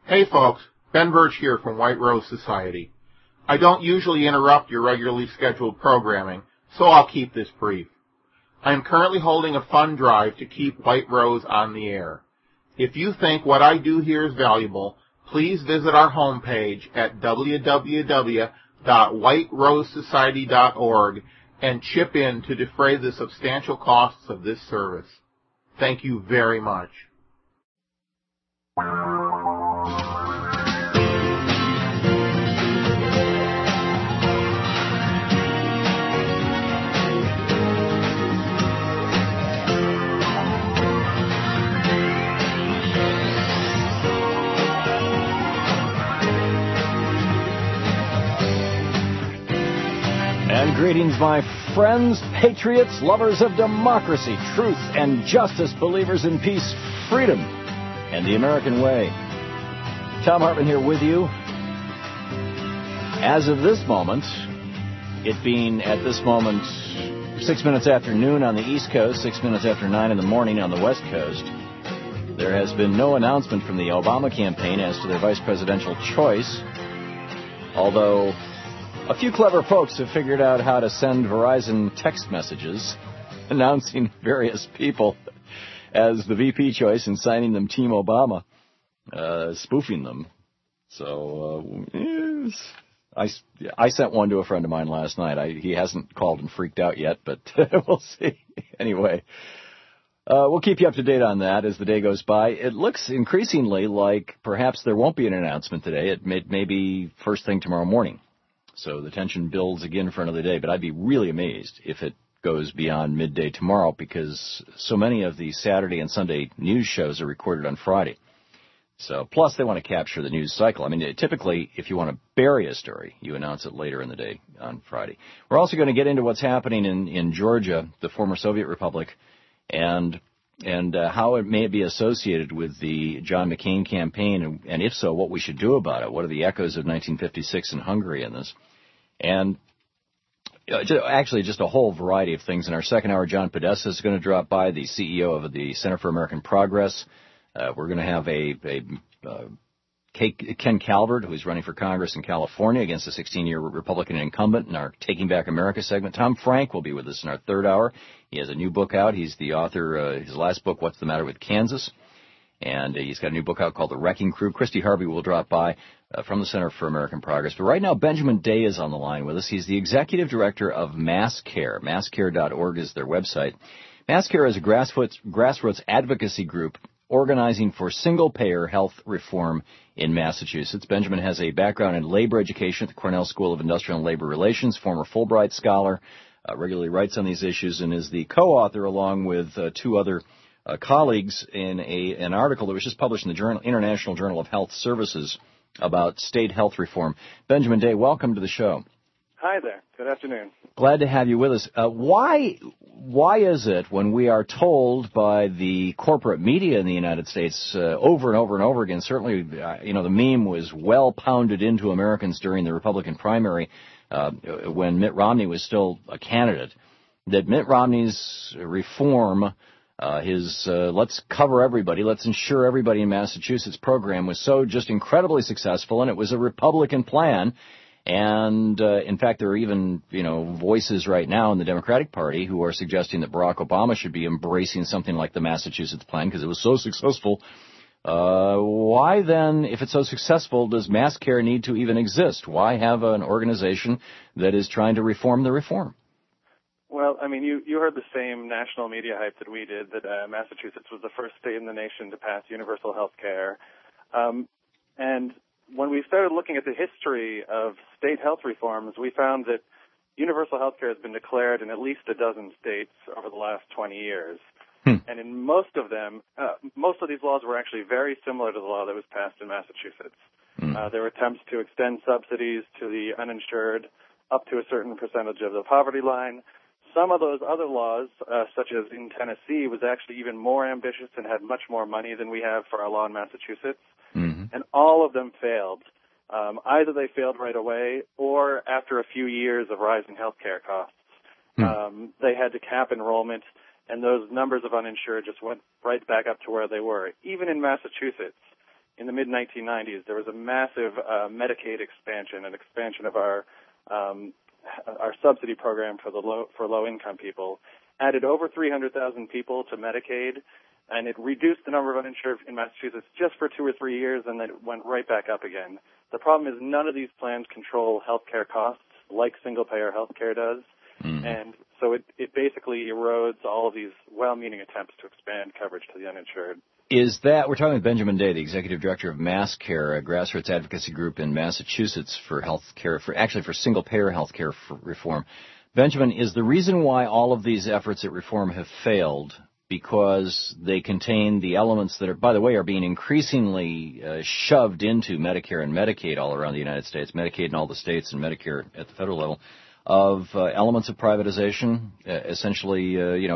Hey folks, Ben Birch here from White Rose Society. I don't usually interrupt your regularly scheduled programming, so I'll keep this brief. I am currently holding a fund drive to keep White Rose on the air. If you think what I do here is valuable, please visit our homepage at www.whiterosesociety.org and chip in to defray the substantial costs of this service. Thank you very much. And greetings, my friends, patriots, lovers of democracy, truth, and justice, believers in peace, freedom, and the American way. Tom Hartman here with you. As of this moment, it being at this moment 6 minutes after noon on the East Coast, 6 minutes after 9 in the morning on the West Coast, there has been no announcement from the Obama campaign as to their vice presidential choice, although a few clever folks have figured out how to send Verizon text messages announcing various people as the VP choice and signing them Team Obama, spoofing them. So I sent one to a friend of mine last night. He hasn't called and freaked out yet, but we'll see. Anyway, we'll keep you up to date on that as the day goes by. It looks increasingly like perhaps there won't be an announcement today. It may be first thing tomorrow morning. So the tension builds again for another day, but I'd be really amazed if it goes beyond midday tomorrow because so many of the Saturday and Sunday news shows are recorded on Friday. So plus they want to capture the news cycle. I mean, typically, if you want to bury a story, you announce it later in the day on Friday. We're also going to get into what's happening in Georgia, the former Soviet Republic, and how it may be associated with the John McCain campaign, and if so, what we should do about it. What are the echoes of 1956 in Hungary in this? And actually just a whole variety of things. In our second hour, John Podesta is going to drop by, the CEO of the Center for American Progress. We're going to have Ken Calvert, who's running for Congress in California against a 16-year Republican incumbent in our Taking Back America segment. Tom Frank will be with us in our third hour. He has a new book out. He's the author, his last book, What's the Matter with Kansas? And he's got a new book out called The Wrecking Crew. Christy Harvey will drop by from the Center for American Progress. But right now, Benjamin Day is on the line with us. He's the executive director of MassCare. MassCare.org is their website. MassCare is a grassroots advocacy group organizing for single-payer health reform in Massachusetts. Benjamin has a background in labor education at the Cornell School of Industrial and Labor Relations, former Fulbright scholar, regularly writes on these issues, and is the co-author, along with two other colleagues, in an article that was just published in the International Journal of Health Services about state health reform. Benjamin Day, welcome to the show. Hi there. Good afternoon. Glad to have you with us. Why is it when we are told by the corporate media in the United States over and over and over again, certainly, the meme was well pounded into Americans during the Republican primary when Mitt Romney was still a candidate, that Mitt Romney's reform, his let's cover everybody, let's insure everybody in Massachusetts program was so just incredibly successful, and it was a Republican plan. And, in fact, there are even, voices right now in the Democratic Party who are suggesting that Barack Obama should be embracing something like the Massachusetts plan because it was so successful. Why then, if it's so successful, does MassCare need to even exist? Why have an organization that is trying to reform the reform? Well, I mean, you heard the same national media hype that we did, that Massachusetts was the first state in the nation to pass universal health care. And when we started looking at the history of state health reforms, we found that universal health care has been declared in at least a dozen states over the last 20 years. And in most of them, most of these laws were actually very similar to the law that was passed in Massachusetts. There were attempts to extend subsidies to the uninsured up to a certain percentage of the poverty line. Some of those other laws, such as in Tennessee, was actually even more ambitious and had much more money than we have for our law in Massachusetts. And all of them failed. Either they failed right away or after a few years of rising health care costs. They had to cap enrollment, and those numbers of uninsured just went right back up to where they were. Even in Massachusetts, in the mid-1990s, there was a massive Medicaid expansion, an expansion of our subsidy program for low-income people, added over 300,000 people to Medicaid, and it reduced the number of uninsured in Massachusetts just for 2 or 3 years, and then it went right back up again. The problem is none of these plans control health care costs like single-payer health care does, and so it basically erodes all of these well-meaning attempts to expand coverage to the uninsured. Is that, we're talking with Benjamin Day, the executive director of MassCare, a grassroots advocacy group in Massachusetts for health care, for single-payer health care reform. Benjamin, is the reason why all of these efforts at reform have failed because they contain the elements that are, by the way, are being increasingly shoved into Medicare and Medicaid all around the United States, Medicaid in all the states and Medicare at the federal level, of elements of privatization, essentially,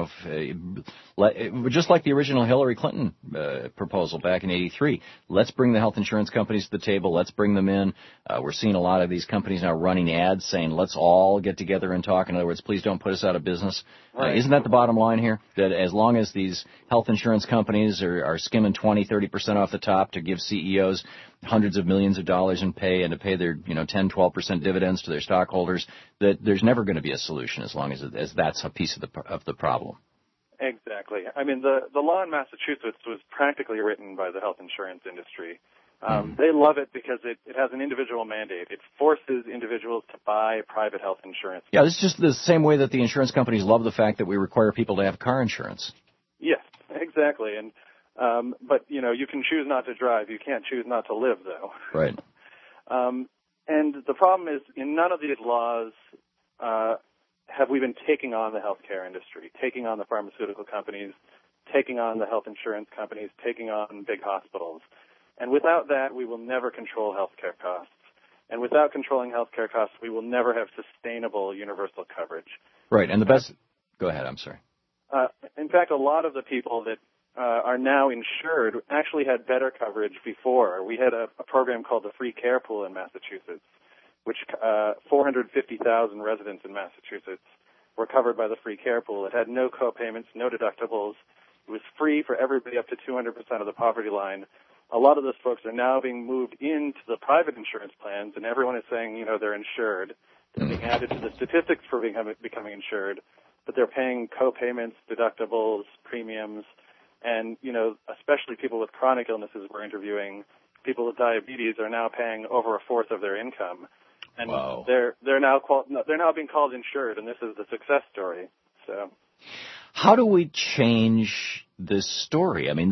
just like the original Hillary Clinton proposal back in '83. Let's bring the health insurance companies to the table. Let's bring them in. We're seeing a lot of these companies now running ads saying, let's all get together and talk. In other words, please don't put us out of business. Right. Isn't that the bottom line here? That as long as these health insurance companies are skimming 20-30% off the top to give CEOs hundreds of millions of dollars in pay and to pay their 10-12% dividends to their stockholders, that there's never going to be a solution as long as that's a piece of the problem. Exactly. I mean, the law in Massachusetts was practically written by the health insurance industry. They love it because it has an individual mandate. It forces individuals to buy private health insurance. Yeah, this is just the same way that the insurance companies love the fact that we require people to have car insurance. Yes, exactly. And but you can choose not to drive. You can't choose not to live, though. Right. And the problem is, in none of these laws have we been taking on the healthcare industry, taking on the pharmaceutical companies, taking on the health insurance companies, taking on big hospitals. And without that, we will never control healthcare costs. And without controlling healthcare costs, we will never have sustainable universal coverage. Right. And the best. Go ahead. I'm sorry. In fact, a lot of the people that are now insured actually had better coverage before. We had a program called the Free Care Pool in Massachusetts, which 450,000 residents in Massachusetts were covered by the Free Care Pool. It had no co-payments, no deductibles. It was free for everybody up to 200% of the poverty line. A lot of those folks are now being moved into the private insurance plans, and everyone is saying, they're insured. They're being added to the statistics for becoming insured, but they're paying co-payments, deductibles, premiums, and, especially people with chronic illnesses we're interviewing, people with diabetes are now paying over a fourth of their income. And wow. they're now being called insured, and this is the success story. So, how do we change this story? I mean,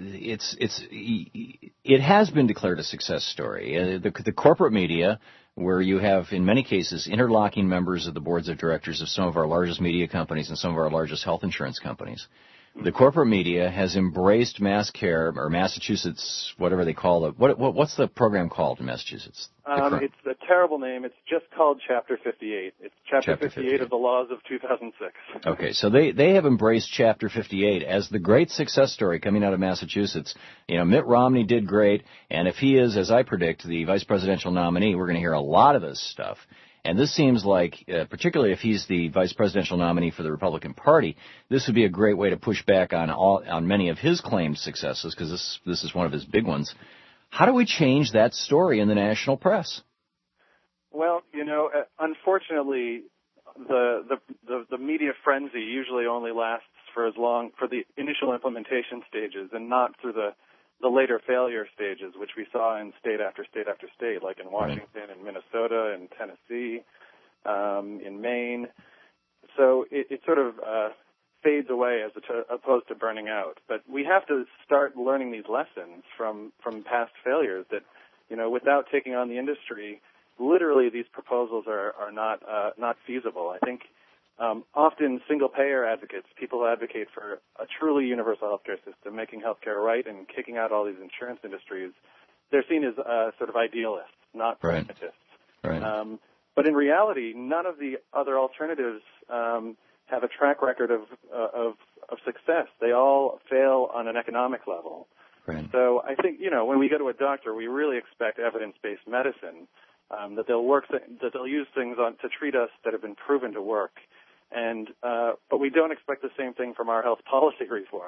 it has been declared a success story. The corporate media, where you have, in many cases, interlocking members of the boards of directors of some of our largest media companies and some of our largest health insurance companies. The corporate media has embraced MassCare, or Massachusetts, whatever they call it. What's the program called in Massachusetts? It's a terrible name. It's just called Chapter 58. It's Chapter 58 of the laws of 2006. Okay, so they have embraced Chapter 58 as the great success story coming out of Massachusetts. Mitt Romney did great, and if he is, as I predict, the vice presidential nominee, we're going to hear a lot of this stuff. And this seems like, particularly if he's the vice presidential nominee for the Republican Party, this would be a great way to push back on many of his claimed successes, because this is one of his big ones. How do we change that story in the national press? Well, unfortunately, the media frenzy usually only lasts for the initial implementation stages, and not through the later failure stages, which we saw in state after state after state, like in Washington and Minnesota and Tennessee, in Maine. So it sort of fades away as opposed to burning out. But we have to start learning these lessons from past failures that, without taking on the industry, literally these proposals are not feasible. I think often single-payer advocates, people advocate for a truly universal healthcare system, making healthcare right and kicking out all these insurance industries. They're seen as sort of idealists, not pragmatists. Right. But in reality, none of the other alternatives have a track record of success. They all fail on an economic level. Right. So I think, when we go to a doctor, we really expect evidence-based medicine, that they'll use things to treat us that have been proven to work. But we don't expect the same thing from our health policy reform.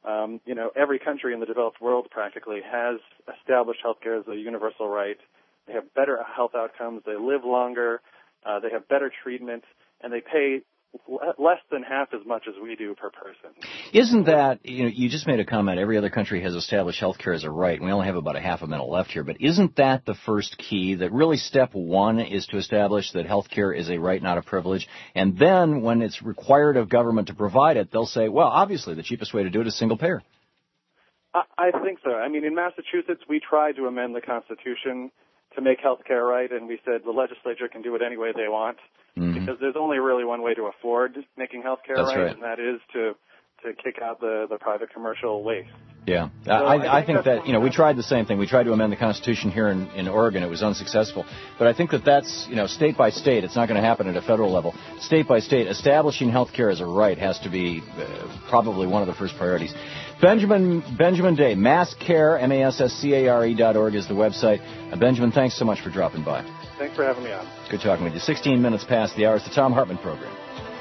Every country in the developed world practically has established healthcare as a universal right. They have better health outcomes. They live longer. They have better treatment, and they pay less than half as much as we do per person. Isn't that, you just made a comment, every other country has established health care as a right. We only have about a half a minute left here, but isn't that the first key, that really step one is to establish that health care is a right, not a privilege? And then when it's required of government to provide it, they'll say, well, obviously the cheapest way to do it is single payer. I think so. I mean, in Massachusetts, we tried to amend the Constitution to make health care right, and we said the legislature can do it any way they want. Because there's only really one way to afford making health care right, and that is to kick out the private commercial waste. Yeah. So I think that, we tried the same thing. We tried to amend the Constitution here in Oregon. It was unsuccessful. But I think that's, state by state. It's not going to happen at a federal level. State by state, establishing health care as a right has to be probably one of the first priorities. Benjamin Day, masscare, masscare.org is the website. Benjamin, thanks so much for dropping by. Thanks for having me on. Good talking with you. 16 minutes past the hour. It's the Thom Hartmann Program.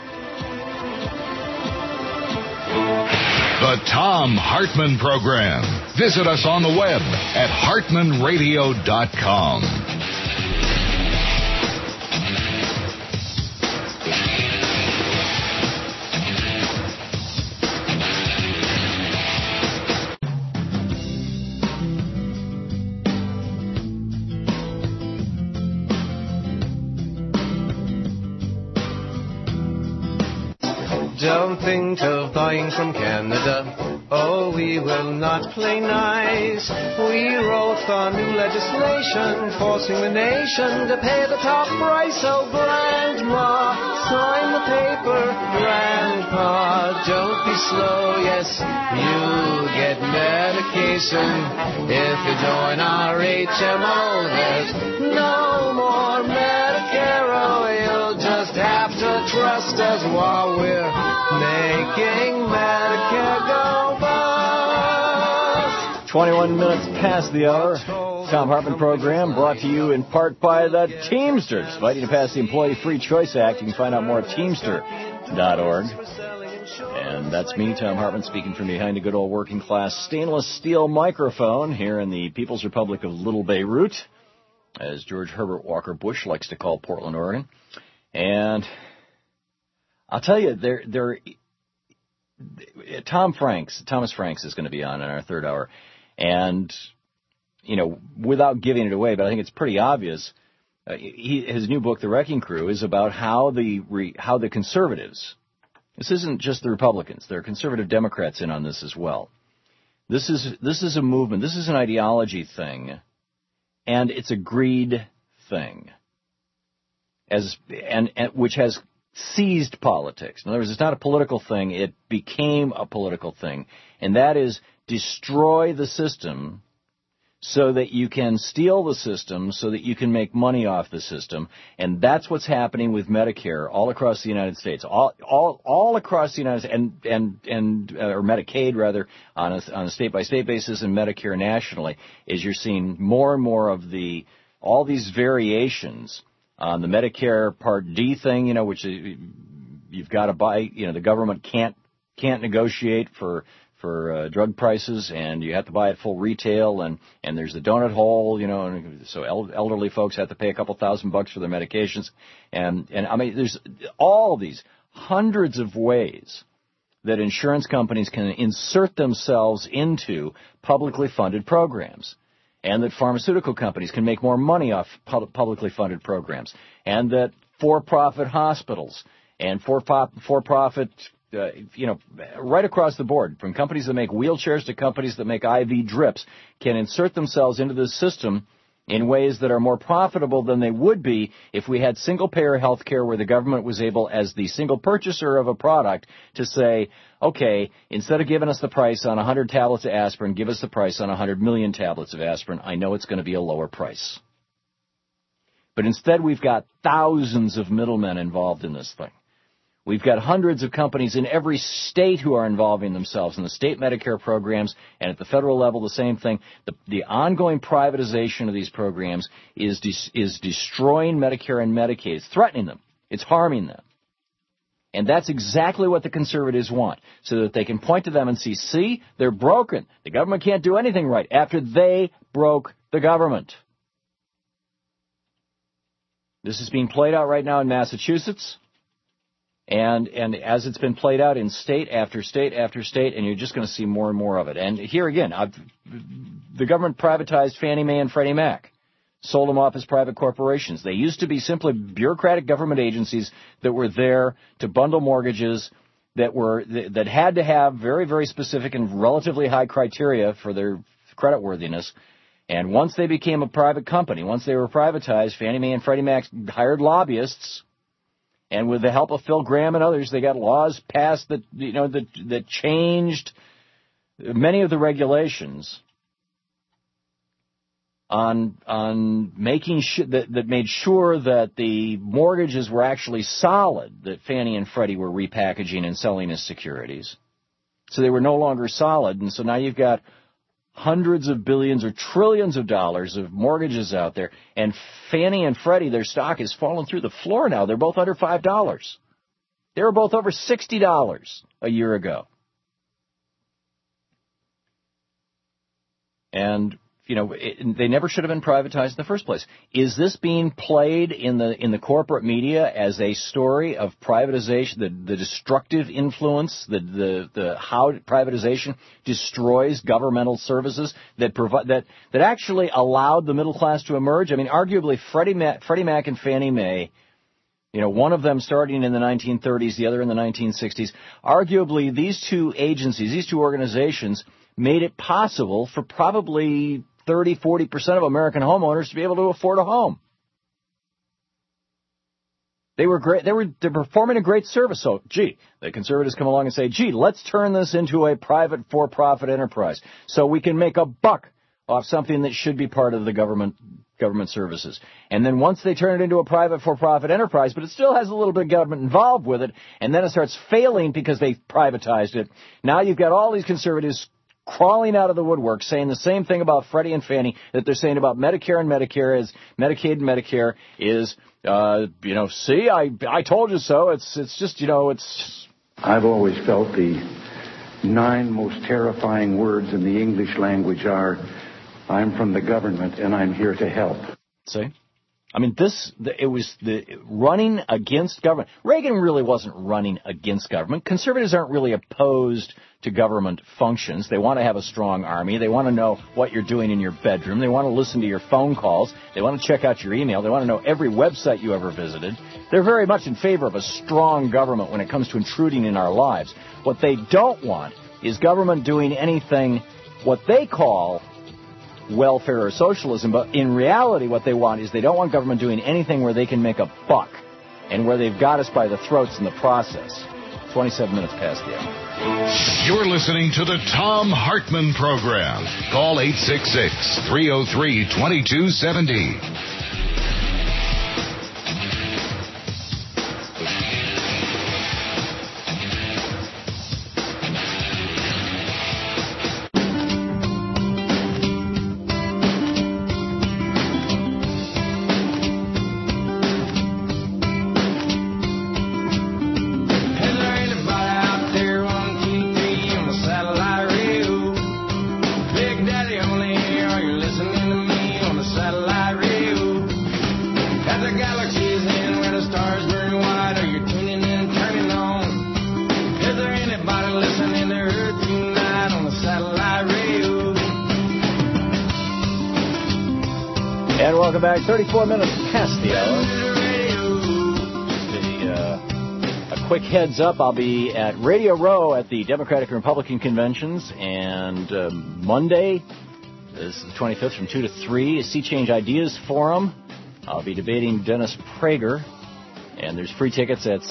The Thom Hartmann Program. Visit us on the web at hartmanradio.com. Don't think of buying from Canada. Oh, we will not play nice. We wrote for new legislation, forcing the nation to pay the top price. So Grandma, sign the paper. Grandpa, don't be slow. Yes, you get medication if you join our HMO. There's no more Medicare. Oh, you'll just have to trust us while we're making Medicare go bust. 21 minutes past the hour. Thom Hartmann Program brought to you in part by the Teamsters. Fighting to pass the Employee Free Choice Act. You can find out more at teamster.org. And that's me, Thom Hartmann, speaking from behind a good old working class stainless steel microphone here in the People's Republic of Little Beirut, as George Herbert Walker Bush likes to call Portland, Oregon. And I'll tell you, Thomas Franks is going to be on in our third hour. And, without giving it away, but I think it's pretty obvious, his new book, The Wrecking Crew, is about how the conservatives, this isn't just the Republicans, there are conservative Democrats in on this as well. This is a movement, this is an ideology thing, and it's a greed thing, which has seized politics. In other words, it's not a political thing, it became a political thing, and that is destroy the system so that you can steal the system, so that you can make money off the system. And that's what's happening with Medicare all across the United States, all across the United States, or Medicaid rather, on a state-by-state basis, and Medicare nationally, is you're seeing more and more of all these variations on the Medicare Part D thing, which you've got to buy, the government can't negotiate for drug prices, and you have to buy it full retail, and there's the donut hole, and so elderly folks have to pay a couple $1,000 for their medications, and I mean, there's all these hundreds of ways that insurance companies can insert themselves into publicly funded programs, and that pharmaceutical companies can make more money off publicly funded programs, and that for-profit hospitals and for-profit right across the board, from companies that make wheelchairs to companies that make IV drips, can insert themselves into this system in ways that are more profitable than they would be if we had single-payer health care where the government was able, as the single purchaser of a product, to say, okay, instead of giving us the price on 100 tablets of aspirin, give us the price on 100 million tablets of aspirin. I know it's going to be a lower price. But instead, we've got thousands of middlemen involved in this thing. We've got hundreds of companies in every state who are involving themselves in the state Medicare programs, and at the federal level, the same thing. The ongoing privatization of these programs is destroying Medicare and Medicaid. It's threatening them. It's harming them. And that's exactly what the conservatives want, so that they can point to them and see, they're broken. The government can't do anything right after they broke the government. This is being played out right now in Massachusetts, and as it's been played out in state after state after state, and you're just going to see more and more of it. And here again, the government privatized Fannie Mae and Freddie Mac, sold them off as private corporations. They used to be simply bureaucratic government agencies that were there to bundle mortgages that had to have very, very specific and relatively high criteria for their creditworthiness. And once they became a private company, once they were privatized, Fannie Mae and Freddie Mac hired lobbyists, and with the help of Phil Gramm and others, they got laws passed that changed many of the regulations on making that made sure that the mortgages were actually solid, that Fannie and Freddie were repackaging and selling as securities. So they were no longer solid, and so now you've got hundreds of billions or trillions of dollars of mortgages out there, and Fannie and Freddie, their stock has fallen through the floor now. They're both under $5. They were both over $60 a year ago. And they never should have been privatized in the first place. Is this being played in the corporate media as a story of privatization, the destructive influence, the how privatization destroys governmental services that actually allowed the middle class to emerge? I mean, arguably Freddie Mac and Fannie Mae, one of them starting in the 1930s, the other in the 1960s. Arguably, these two agencies, these two organizations, made it possible for probably 30-40% of American homeowners to be able to afford a home. They were great. They're performing a great service. So, the conservatives come along and say, let's turn this into a private for-profit enterprise so we can make a buck off something that should be part of the government services. And then once they turn it into a private for-profit enterprise, but it still has a little bit of government involved with it, and then it starts failing because they privatized it, now you've got all these conservatives crawling out of the woodwork saying the same thing about Freddie and Fannie that they're saying about Medicare and Medicare is Medicaid and Medicare is, see, I told you so. It's just, it's. I've always felt the 9 most terrifying words in the English language are, I'm from the government and I'm here to help. See? I mean, it was the running against government. Reagan really wasn't running against government. Conservatives aren't really opposed to government functions. They want to have a strong army. They want to know what you're doing in your bedroom. They want to listen to your phone calls. They want to check out your email. They want to know every website you ever visited. They're very much in favor of a strong government when it comes to intruding in our lives. What they don't want is government doing anything what they call welfare or socialism, but in reality what they want is they don't want government doing anything where they can make a buck and where they've got us by the throats in the process. 27 minutes past the hour. You're listening to the Thom Hartmann Program. Call 866-303-2270. Welcome back. 34 minutes past the hour. A quick heads up, I'll be at Radio Row at the Democratic and Republican conventions, and Monday, this is the 25th, from 2 to 3, Sea Change Ideas Forum. I'll be debating Dennis Prager, and there's free tickets at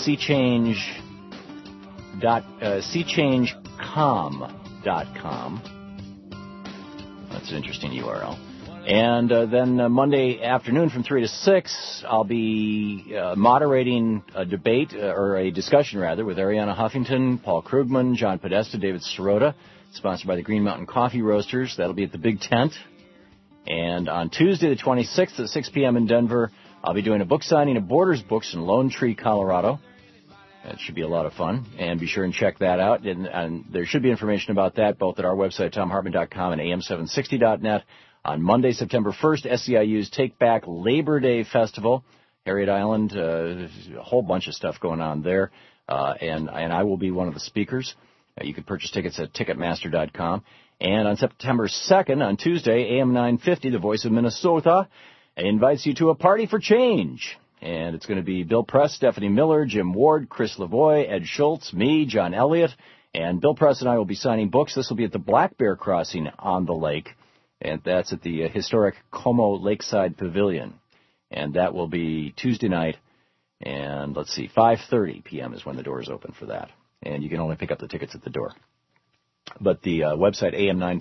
seachangecom.com. That's an interesting URL. And then Monday afternoon from 3 to 6, I'll be moderating a debate, or a discussion rather, with Arianna Huffington, Paul Krugman, John Podesta, David Sirota, sponsored by the Green Mountain Coffee Roasters. That'll be at the Big Tent. And on Tuesday the 26th at 6 p.m. in Denver, I'll be doing a book signing of Borders Books in Lone Tree, Colorado. It should be a lot of fun, and be sure and check that out. And there should be information about that both at our website, TomHartman.com, and AM760.net. On Monday, September 1st, SEIU's Take Back Labor Day Festival, Harriet Island, a whole bunch of stuff going on there, and I will be one of the speakers. You can purchase tickets at Ticketmaster.com. And on September 2nd, on Tuesday, AM 950, the Voice of Minnesota, invites you to a party for change. And it's going to be Bill Press, Stephanie Miller, Jim Ward, Chris Lavoie, Ed Schultz, me, John Elliott. And Bill Press and I will be signing books. This will be at the Black Bear Crossing on the lake. And that's at the historic Como Lakeside Pavilion. And that will be Tuesday night. And let's see, 5:30 p.m. is when the doors open for that. And you can only pick up the tickets at the door. But the website,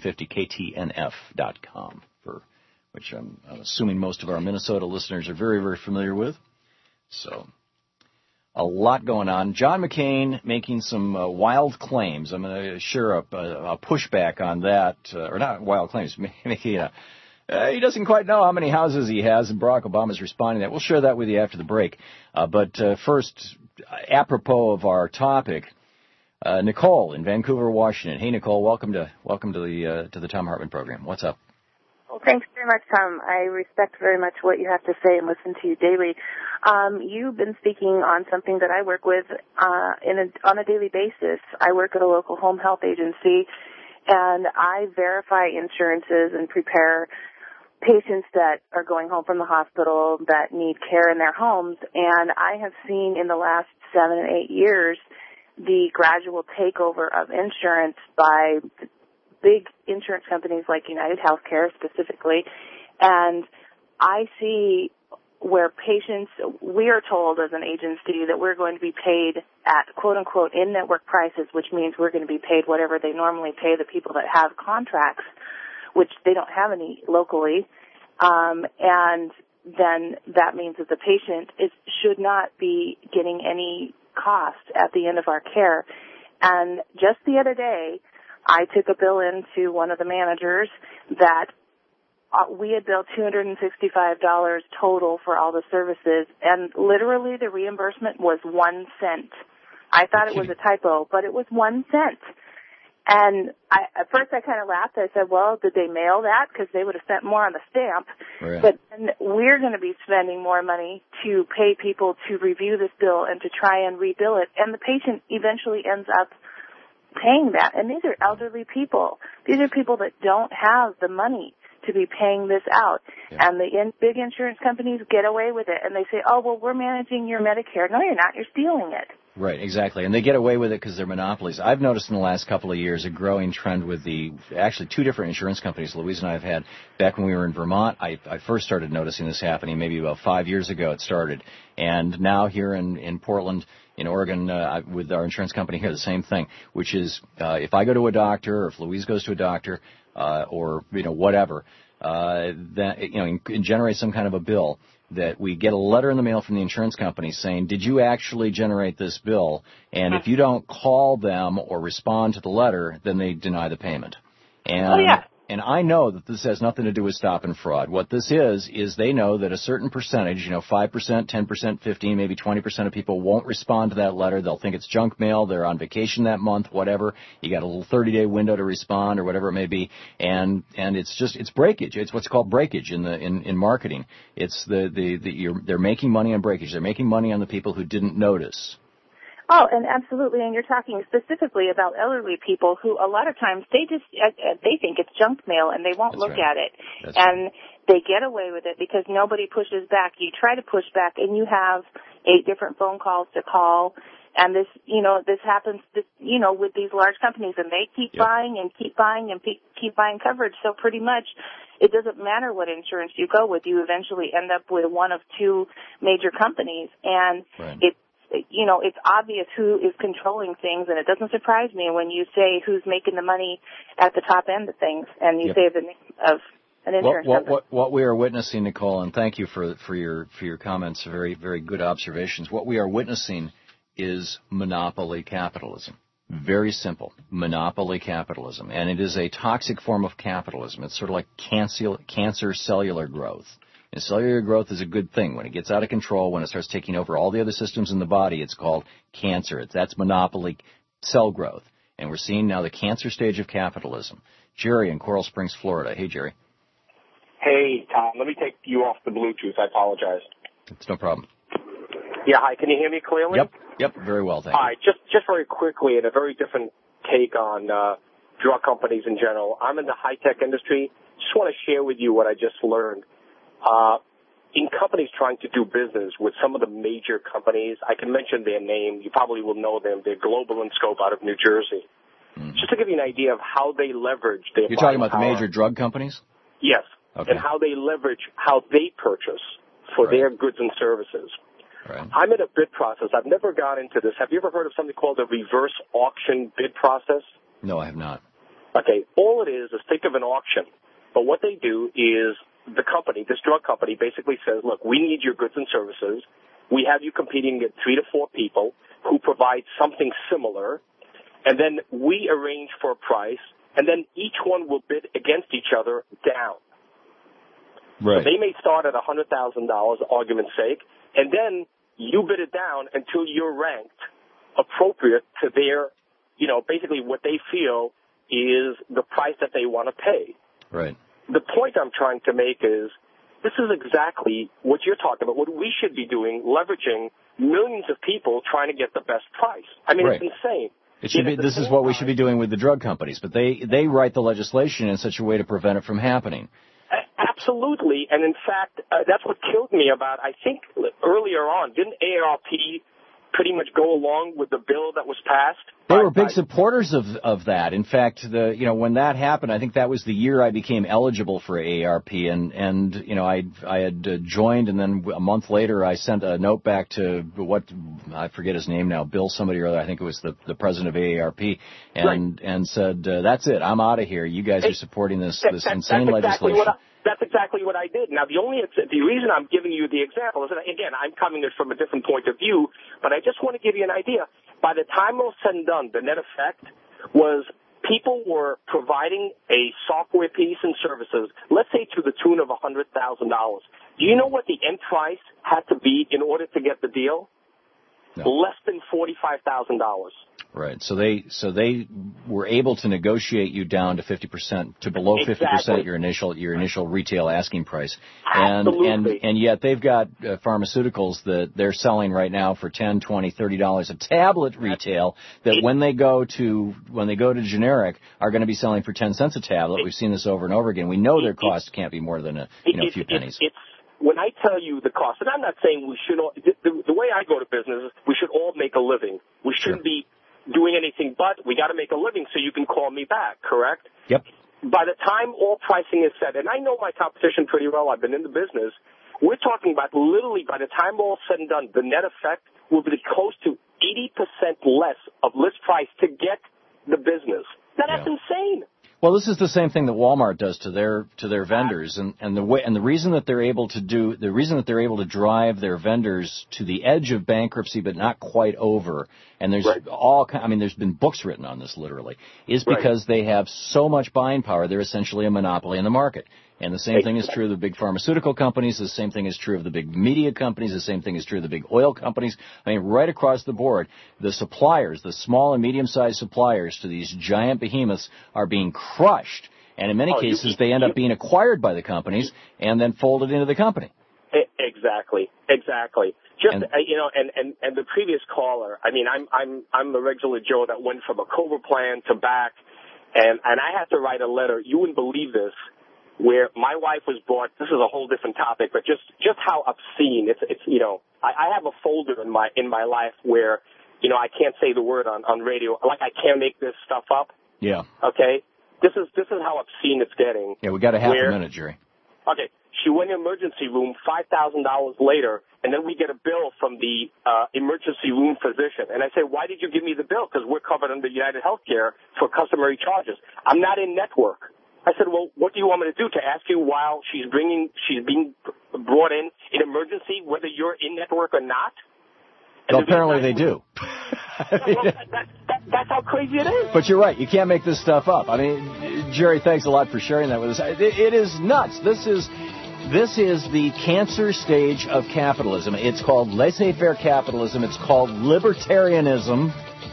am950ktnf.com, for which I'm assuming most of our Minnesota listeners are very, very familiar with. So a lot going on. John McCain making some wild claims. I'm going to share a pushback on that, or not wild claims, making he doesn't quite know how many houses he has, and Barack Obama's responding to that. We'll share that with you after the break. But first, apropos of our topic, Nicole in Vancouver, Washington. Hey, Nicole, welcome to the Thom Hartmann program. What's up? Well, thanks very much, Tom. I respect very much what you have to say and listen to you daily. You've been speaking on something that I work with on a daily basis. I work at a local home health agency, and I verify insurances and prepare patients that are going home from the hospital that need care in their homes. And I have seen in the last 7 and 8 years the gradual takeover of insurance by big insurance companies like United Healthcare specifically. And I see where patients, we are told as an agency that we're going to be paid at quote-unquote in-network prices, which means we're going to be paid whatever they normally pay the people that have contracts, which they don't have any locally. And then that means that the patient should not be getting any cost at the end of our care. And just the other day, I took a bill into one of the managers that we had billed $265 total for all the services, and literally the reimbursement was 1 cent. I thought it was a typo, but it was 1 cent. And at first I kind of laughed. I said, well, did they mail that? Because they would have spent more on the stamp. Right. But then we're going to be spending more money to pay people to review this bill and to try and rebill it. And the patient eventually ends up paying that. And these are elderly people. These are people that don't have the money to be paying this out. Yeah. And the big insurance companies get away with it. And they say, oh, well, we're managing your Medicare. No, you're not. You're stealing it. Right, exactly. And they get away with it because they're monopolies. I've noticed in the last couple of years a growing trend with actually two different insurance companies Louise and I have had. Back when we were in Vermont, I first started noticing this happening maybe about 5 years ago it started. And now here in Portland, in Oregon, with our insurance company here, the same thing, which is if I go to a doctor or if Louise goes to a doctor or, whatever, then, and generate some kind of a bill, that we get a letter in the mail from the insurance company saying, did you actually generate this bill? And if you don't call them or respond to the letter, then they deny the payment. And I know that this has nothing to do with stop and fraud. What this is they know that a certain percentage, 5%, 10%, 15%, maybe 20% of people won't respond to that letter. They'll think it's junk mail. They're on vacation that month, whatever. You got a little 30-day window to respond or whatever it may be. And it's breakage. It's what's called breakage in marketing. It's they're making money on breakage. They're making money on the people who didn't notice. Oh, and absolutely, and you're talking specifically about elderly people who a lot of times they think it's junk mail and they won't look at it. And they get away with it because nobody pushes back. You try to push back and you have 8 different phone calls to call, and this happens with these large companies, and they keep buying and keep buying and keep buying coverage. So pretty much it doesn't matter what insurance you go with, you eventually end up with one of 2 major companies, and it's obvious who is controlling things, and it doesn't surprise me when you say who's making the money at the top end of things, and you say the name of an insurance company. What we are witnessing, Nicole, and thank you for your comments, very, very good observations. What we are witnessing is monopoly capitalism. Very simple, monopoly capitalism, and it is a toxic form of capitalism. It's sort of like cancer cellular growth. And cellular growth is a good thing. When it gets out of control, when it starts taking over all the other systems in the body, it's called cancer. That's monopoly cell growth. And we're seeing now the cancer stage of capitalism. Jerry in Coral Springs, Florida. Hey, Jerry. Hey, Tom. Let me take you off the Bluetooth. I apologize. It's no problem. Yeah, hi. Can you hear me clearly? Yep, very well, thank you. All right, just very quickly, and a very different take on drug companies in general. I'm in the high-tech industry. Just want to share with you what I just learned. In companies trying to do business with some of the major companies, I can mention their name. You probably will know them. They're global in scope out of New Jersey. Just to give you an idea of how they leverage their You're talking about power. the major drug companies? Yes. Okay. And how they leverage how they purchase for their goods and services. Right. I'm in a bid process. I've never got into this. Have you ever heard of something called a reverse auction bid process? No, I have not. Okay. All it is think of an auction. But what they do is the company, this drug company, basically says, look, we need your goods and services. We have you competing against 3 to 4 people who provide something similar. And then we arrange for a price. And then each one will bid against each other down. Right. So they may start at $100,000, argument's sake, and then you bid it down until you're ranked appropriate to their, basically what they feel is the price that they want to pay. Right. The point I'm trying to make is this is exactly what you're talking about, what we should be doing, leveraging millions of people trying to get the best price. I mean, Right. It's insane. It should be. This is what we should be doing with the drug companies, but they write the legislation in such a way to prevent it from happening. Absolutely, and in fact, that's what killed me about, I think, earlier on. Didn't AARP pretty much go along with the bill that was passed? They were big supporters of that. In fact, when that happened, I think that was the year I became eligible for AARP, and I had joined, and then a month later I sent a note back to I forget his name now, Bill somebody or other. I think it was the president of AARP, and said, that's it, I'm out of here. You guys are supporting this insane legislation. That's exactly what I did. Now, the reason I'm giving you the example is that, again, I'm coming at it from a different point of view, but I just want to give you an idea. By the time all said and done, the net effect was people were providing a software piece and services, let's say to the tune of $100,000. Do you know what the end price had to be in order to get the deal? No. Less than $45,000. Right. So they were able to negotiate you down to 50%, to below 50% your initial retail asking price. Absolutely. And yet they've got pharmaceuticals that they're selling right now for $10, $20, $30 a tablet retail that when they go to generic are going to be selling for 10 cents a tablet. We've seen this over and over again. We know their cost can't be more than a few pennies. When I tell you the cost, and I'm not saying we should all, the way I go to business, we should all make a living. We shouldn't be doing anything but we got to make a living so you can call me back, correct? Yep. By the time all pricing is set, and I know my competition pretty well, I've been in the business, we're talking about literally by the time all said and done, the net effect will be close to 80% less of list price to get the business. Now that's insane. Well, this is the same thing that Walmart does to their vendors, and the reason that they're able to drive their vendors to the edge of bankruptcy, but not quite over. And there's there's been books written on this literally, is because they have so much buying power. They're essentially a monopoly in the market. And the same thing is true of the big pharmaceutical companies. The same thing is true of the big media companies. The same thing is true of the big oil companies. I mean, right across the board, the suppliers, the small and medium-sized suppliers to these giant behemoths are being crushed. And in many cases, they end up being acquired by the companies and then folded into the company. Exactly. Just and the previous caller. I mean, I'm a regular Joe that went from a Cobra plan to back, and I had to write a letter. You wouldn't believe this. Where my wife was brought, this is a whole different topic, but just how obscene. It's I have a folder in my life where, I can't say the word on radio. Like I can't make this stuff up. Yeah. Okay. This is how obscene it's getting. Yeah, we got a half a minute, Jerry. Okay. She went in the emergency room $5,000 later, and then we get a bill from the emergency room physician. And I say, why did you give me the bill? Because we're covered under United Healthcare for customary charges. I'm not in network. I said, well, what do you want me to do? To ask you while she's being brought in emergency, whether you're in network or not? Well, apparently they do. That's how crazy it is. But you're right. You can't make this stuff up. I mean, Jerry, thanks a lot for sharing that with us. It is nuts. This is the cancer stage of capitalism. It's called laissez-faire capitalism. It's called libertarianism.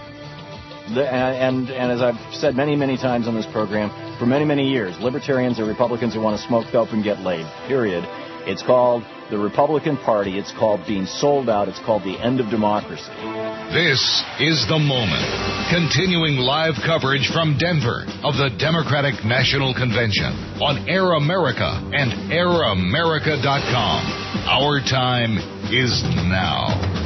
And as I've said many, many times on this program, for many, many years, libertarians are Republicans who want to smoke dope and get laid, period. It's called the Republican Party. It's called being sold out. It's called the end of democracy. This is The Moment. Continuing live coverage from Denver of the Democratic National Convention on Air America and airamerica.com. Our time is now.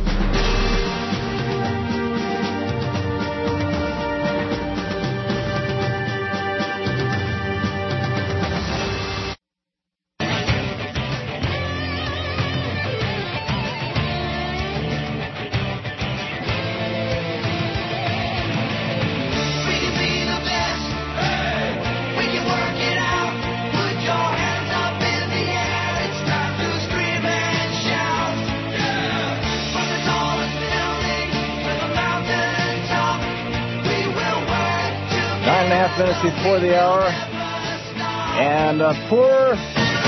Minutes before the hour, and poor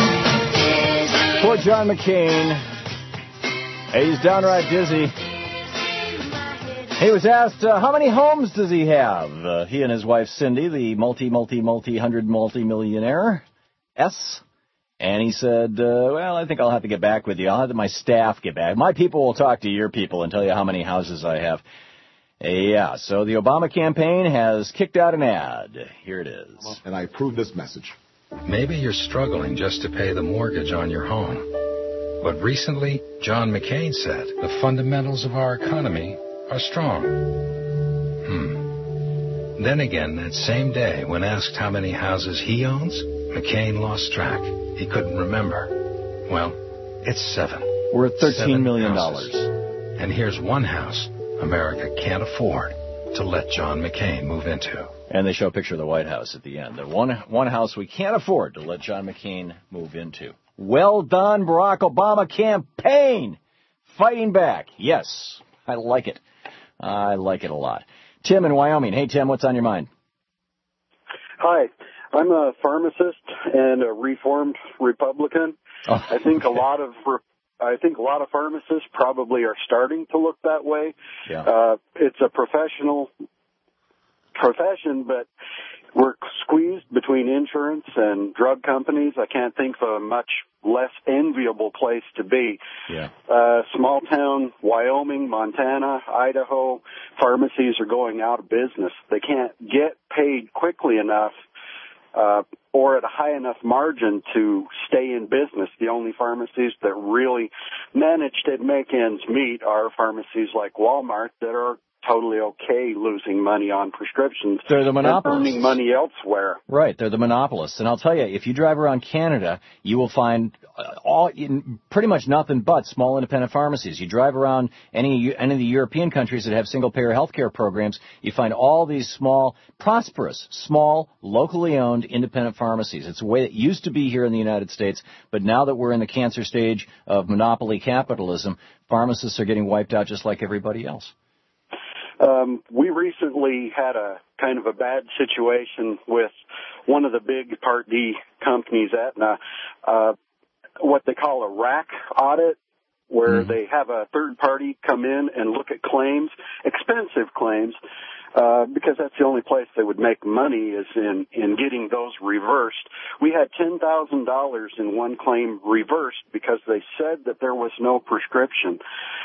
John McCain, he's downright dizzy. He was asked, how many homes does he have? He and his wife Cindy, the multi-millionaire, and he said, well, I think I'll have to get back with you. I'll have my staff get back. My people will talk to your people and tell you how many houses I have. Yeah, so the Obama campaign has kicked out an ad. Here it is. And I approve this message. Maybe you're struggling just to pay the mortgage on your home. But recently, John McCain said the fundamentals of our economy are strong. Then again, that same day, when asked how many houses he owns, McCain lost track. He couldn't remember. Well, it's 7. We're at $13 million. And here's one house America can't afford to let John McCain move into. And they show a picture of the White House at the end. The one house we can't afford to let John McCain move into. Well done, Barack Obama campaign. Fighting back. Yes, I like it. I like it a lot. Tim in Wyoming. Hey, Tim, what's on your mind? Hi. I'm a pharmacist and a reformed Republican. Oh, I think a lot of pharmacists probably are starting to look that way. Yeah. It's a professional profession, but we're squeezed between insurance and drug companies. I can't think of a much less enviable place to be. Yeah. Small town Wyoming, Montana, Idaho, pharmacies are going out of business. They can't get paid quickly enough or at a high enough margin to stay in business. The only pharmacies that really manage to make ends meet are pharmacies like Walmart that are totally okay losing money on prescriptions. They're the monopolists. And earning money elsewhere. Right, they're the monopolists. And I'll tell you, if you drive around Canada, you will find pretty much nothing but small independent pharmacies. You drive around any of the European countries that have single-payer healthcare programs, you find all these small, prosperous, small, locally owned independent pharmacies. It's the way it used to be here in the United States, but now that we're in the cancer stage of monopoly capitalism, pharmacists are getting wiped out just like everybody else. We recently had a kind of a bad situation with one of the big Part D companies, Aetna, what they call a RAC audit, where they have a third party come in and look at claims, expensive claims, because that's the only place they would make money is in getting those reversed. We had $10,000 in one claim reversed because they said that there was no prescription.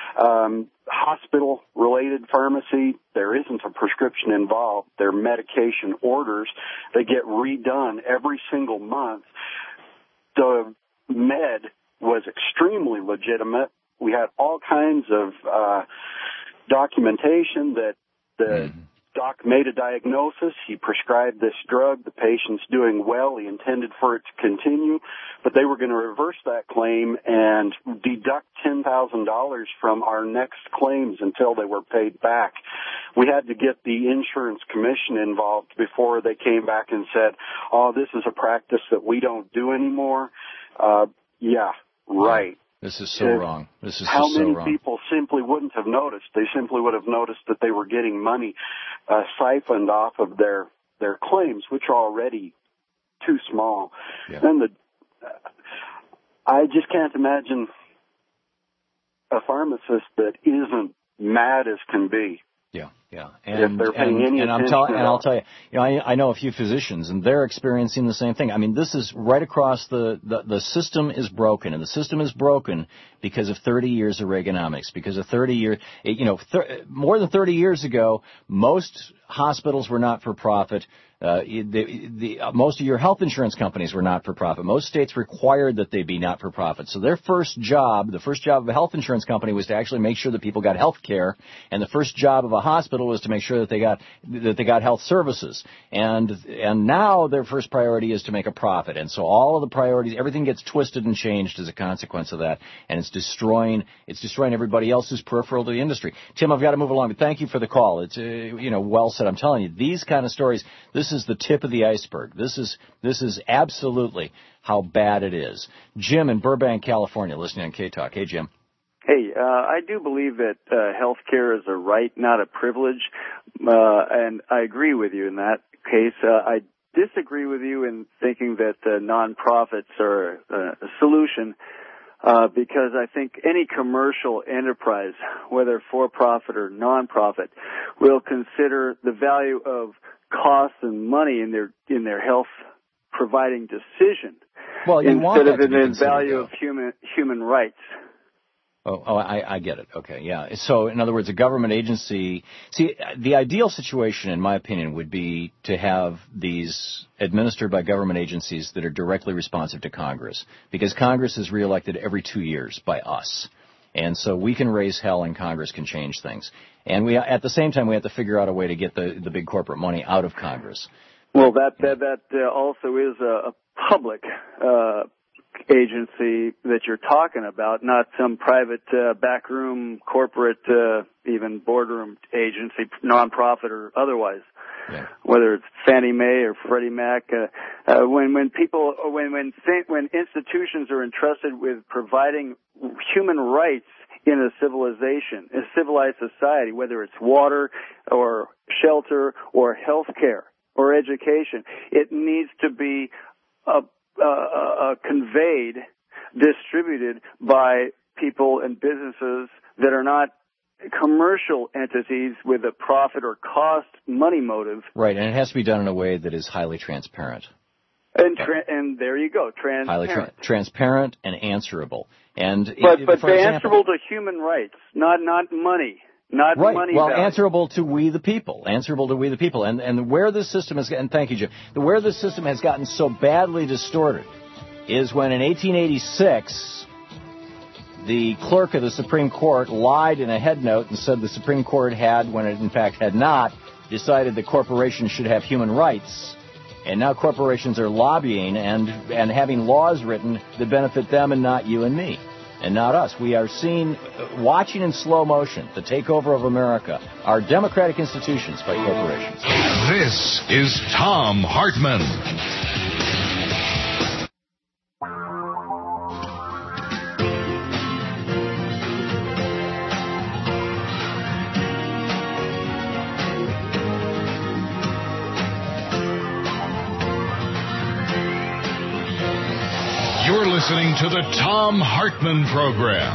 Hospital-related pharmacy, there isn't a prescription involved. They're medication orders. They get redone every single month. The med was extremely legitimate. We had all kinds of documentation that the doc made a diagnosis. He prescribed this drug. The patient's doing well. He intended for it to continue, but they were going to reverse that claim and deduct $10,000 from our next claims until they were paid back. We had to get the insurance commission involved before they came back and said, oh, this is a practice that we don't do anymore. Yeah, right. This is so wrong. This is how just so many wrong. people simply wouldn't have noticed? They simply would have noticed that they were getting money siphoned off of their claims, which are already too small. Yeah. And I just can't imagine a pharmacist that isn't mad as can be. Yeah. If they're paying any attention I'll tell you, I know a few physicians, and they're experiencing the same thing. I mean, this is right across the system is broken, and the system is broken because of 30 years of Reaganomics, because of 30 years, more than 30 years ago, most hospitals were not for profit. Most of your health insurance companies were not for profit. Most states required that they be not for profit. So their first job, the first job of a health insurance company was to actually make sure that people got health care, and the first job of a hospital was to make sure that they got health services. And now their first priority is to make a profit. And so all of the priorities, everything gets twisted and changed as a consequence of that, and it's destroying everybody else who's peripheral to the industry. Tim, I've got to move along, but thank you for the call. It's well said. I'm telling you, these kind of stories, this is the tip of the iceberg. This is absolutely how bad it is. Jim in Burbank, California, listening on K-Talk. Hey, Jim. Hey, I do believe that health care is a right, not a privilege, and I agree with you in that case. I disagree with you in thinking that nonprofits are a solution, because I think any commercial enterprise, whether for-profit or non-profit, will consider the value of cost and money in their health providing decision, instead of the value of human rights. I get it. Okay, yeah. So, in other words, a government agency... See, the ideal situation, in my opinion, would be to have these administered by government agencies that are directly responsive to Congress, because Congress is reelected every 2 years by us. And so we can raise hell and Congress can change things. And at the same time, we have to figure out a way to get the big corporate money out of Congress. Well, that also is a public agency that you're talking about, not some private backroom corporate, even boardroom agency, nonprofit or otherwise. Yeah. Whether it's Fannie Mae or Freddie Mac, when institutions are entrusted with providing human rights in a civilization, a civilized society, whether it's water or shelter or health care or education, it needs to be conveyed, distributed by people and businesses that are not commercial entities with a profit or cost money motive. Right, and it has to be done in a way that is highly transparent. And there you go, transparent. Highly transparent and answerable. But answerable to human rights, not money. Not right. Money well, value. answerable to we the people. And where this system has, and thank you, Jim, where this system has gotten so badly distorted is when in 1886, the clerk of the Supreme Court lied in a head note and said the Supreme Court had, when it in fact had not, decided that corporations should have human rights. And now corporations are lobbying and having laws written that benefit them and not you and me. And not us. We are watching in slow motion the takeover of America, our democratic institutions by corporations. This is Thom Hartmann. You're listening to the Thom Hartmann Program.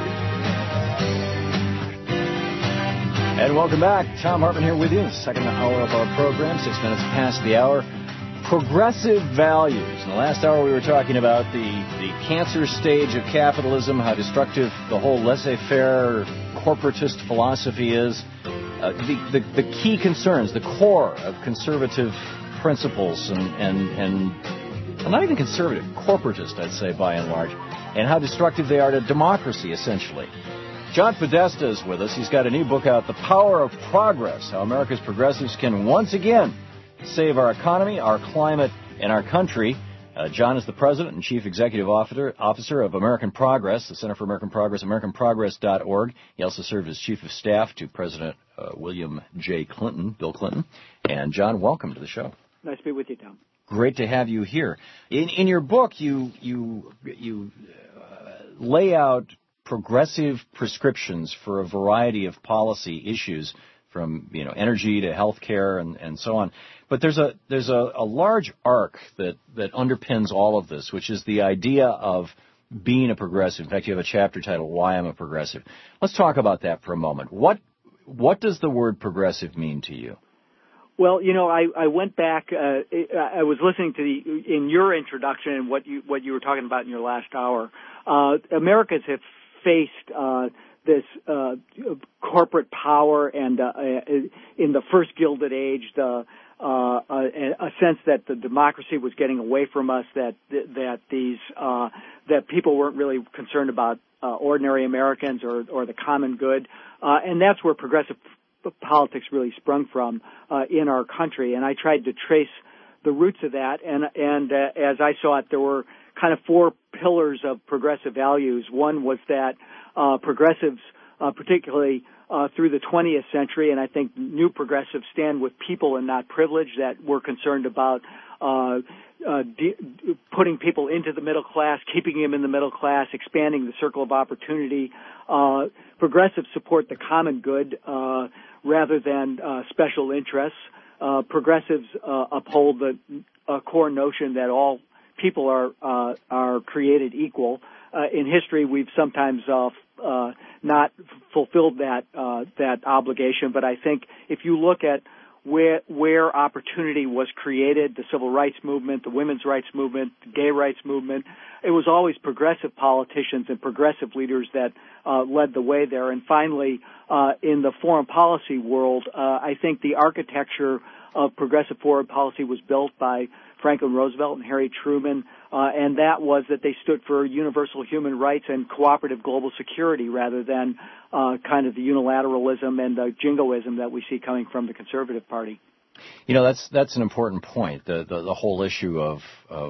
And welcome back. Thom Hartmann here with you. Second hour of our program, 6 minutes past the hour. Progressive values. In the last hour, we were talking about the cancer stage of capitalism, how destructive the whole laissez-faire corporatist philosophy is. The key concerns, the core of conservative principles and not even conservative, corporatist, I'd say, by and large, and how destructive they are to democracy, essentially. John Podesta is with us. He's got a new book out, The Power of Progress, How America's Progressives Can Once Again Save Our Economy, Our Climate, and Our Country. John is the president and chief executive officer of American Progress, the Center for American Progress, AmericanProgress.org. He also served as chief of staff to President William J. Clinton, Bill Clinton. And John, welcome to the show. Nice to be with you, Tom. Great to have you here. In your book, you lay out progressive prescriptions for a variety of policy issues, from energy to health care and so on. But there's a large arc that underpins all of this, which is the idea of being a progressive. In fact, you have a chapter titled "Why I'm a Progressive." Let's talk about that for a moment. What does the word progressive mean to you? Well, I went back. I was listening to in your introduction and what you were talking about in your last hour. Americans have faced this corporate power, and in the first Gilded Age, a sense that the democracy was getting away from us, that people weren't really concerned about ordinary Americans or the common good, and that's where progressive politics really sprung from in our country. And I tried to trace the roots of that, and as I saw it, there were kind of four pillars of progressive values. One was that progressives, particularly through the 20th century, and I think new progressives stand with people and not privilege, that we're concerned about putting people into the middle class, keeping them in the middle class, expanding the circle of opportunity. Progressives support the common good rather than special interests. Progressives uphold the core notion that all people are created equal. In history, we've sometimes not fulfilled that obligation, but I think if you look at where opportunity was created, the civil rights movement, the women's rights movement, the gay rights movement, it was always progressive politicians and progressive leaders that led the way there. And finally, in the foreign policy world, I think the architecture of progressive foreign policy was built by Franklin Roosevelt and Harry Truman, and that was that they stood for universal human rights and cooperative global security rather than kind of the unilateralism and the jingoism that we see coming from the Conservative Party. That's an important point. The whole issue of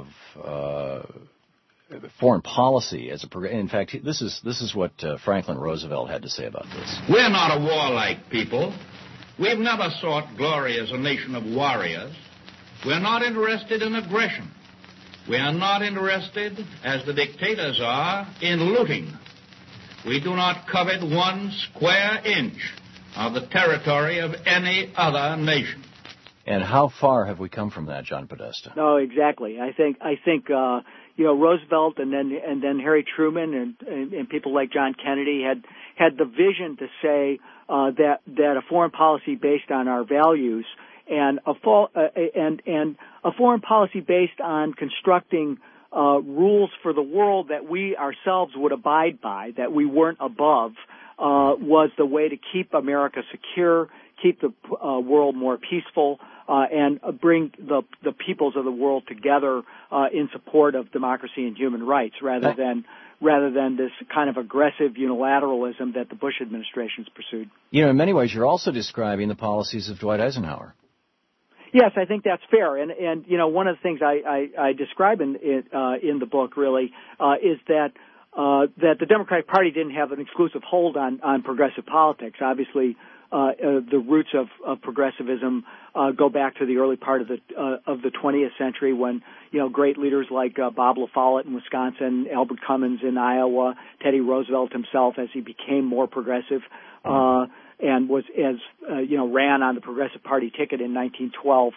foreign policy in fact, this is what Franklin Roosevelt had to say about this. We're not a warlike people. We've never sought glory as a nation of warriors. We're not interested in aggression. We are not interested, as the dictators are, in looting. We do not covet 1 square inch of the territory of any other nation. And how far have we come from that, John Podesta? No, exactly. I think Roosevelt and then Harry Truman and people like John Kennedy had the vision to say that a foreign policy based on our values and a foreign policy based on constructing rules for the world that we ourselves would abide by, that we weren't above, was the way to keep America secure, keep the world more peaceful, and bring the peoples of the world together in support of democracy and human rights, rather than this kind of aggressive unilateralism that the Bush administration's pursued. In many ways, you're also describing the policies of Dwight Eisenhower. Yes, I think that's fair, and one of the things I describe in the book really is that the Democratic Party didn't have an exclusive hold on progressive politics. Obviously, the roots of progressivism go back to the early part of the 20th century, when great leaders like Bob La Follette in Wisconsin, Albert Cummins in Iowa, Teddy Roosevelt himself, as he became more progressive, and was ran on the Progressive Party ticket in 1912,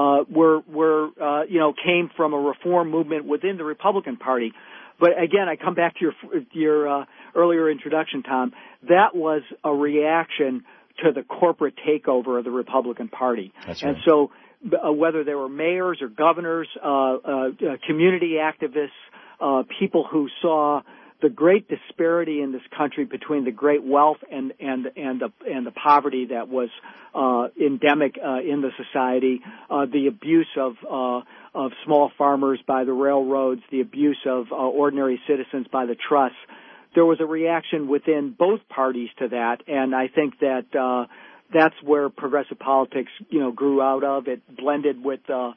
came from a reform movement within the Republican Party. But again, I come back to your earlier introduction, Tom. That was a reaction to the corporate takeover of the Republican Party. That's right. And so whether they were mayors or governors, community activists, people who saw the great disparity in this country between the great wealth and the poverty that was endemic in the society, the abuse of small farmers by the railroads, the abuse of ordinary citizens by the trusts. There was a reaction within both parties to that, and I think that that's where progressive politics, grew out of. It blended with the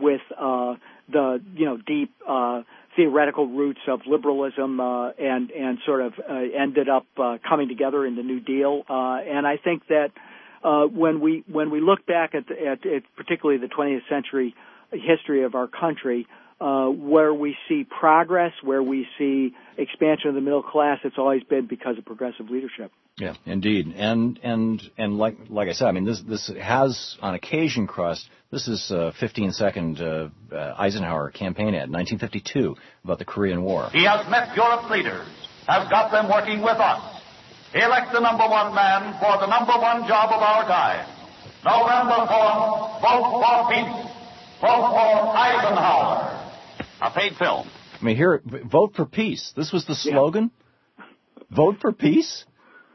deep theoretical roots of liberalism and sort of ended up coming together in the New Deal. And I think that when we look back at particularly the 20th century history of our country, where we see progress, where we see expansion of the middle class, it's always been because of progressive leadership. Yeah, indeed. And like I said, I mean, this has on occasion crossed This is a 15-second Eisenhower campaign ad, 1952, about the Korean War. He has met Europe's leaders, has got them working with us. Elect the number one man for the number one job of our time. November 4th, vote for peace. Vote for Eisenhower. A paid film. I mean, here, vote for peace. This was the slogan? Yeah. Vote for peace?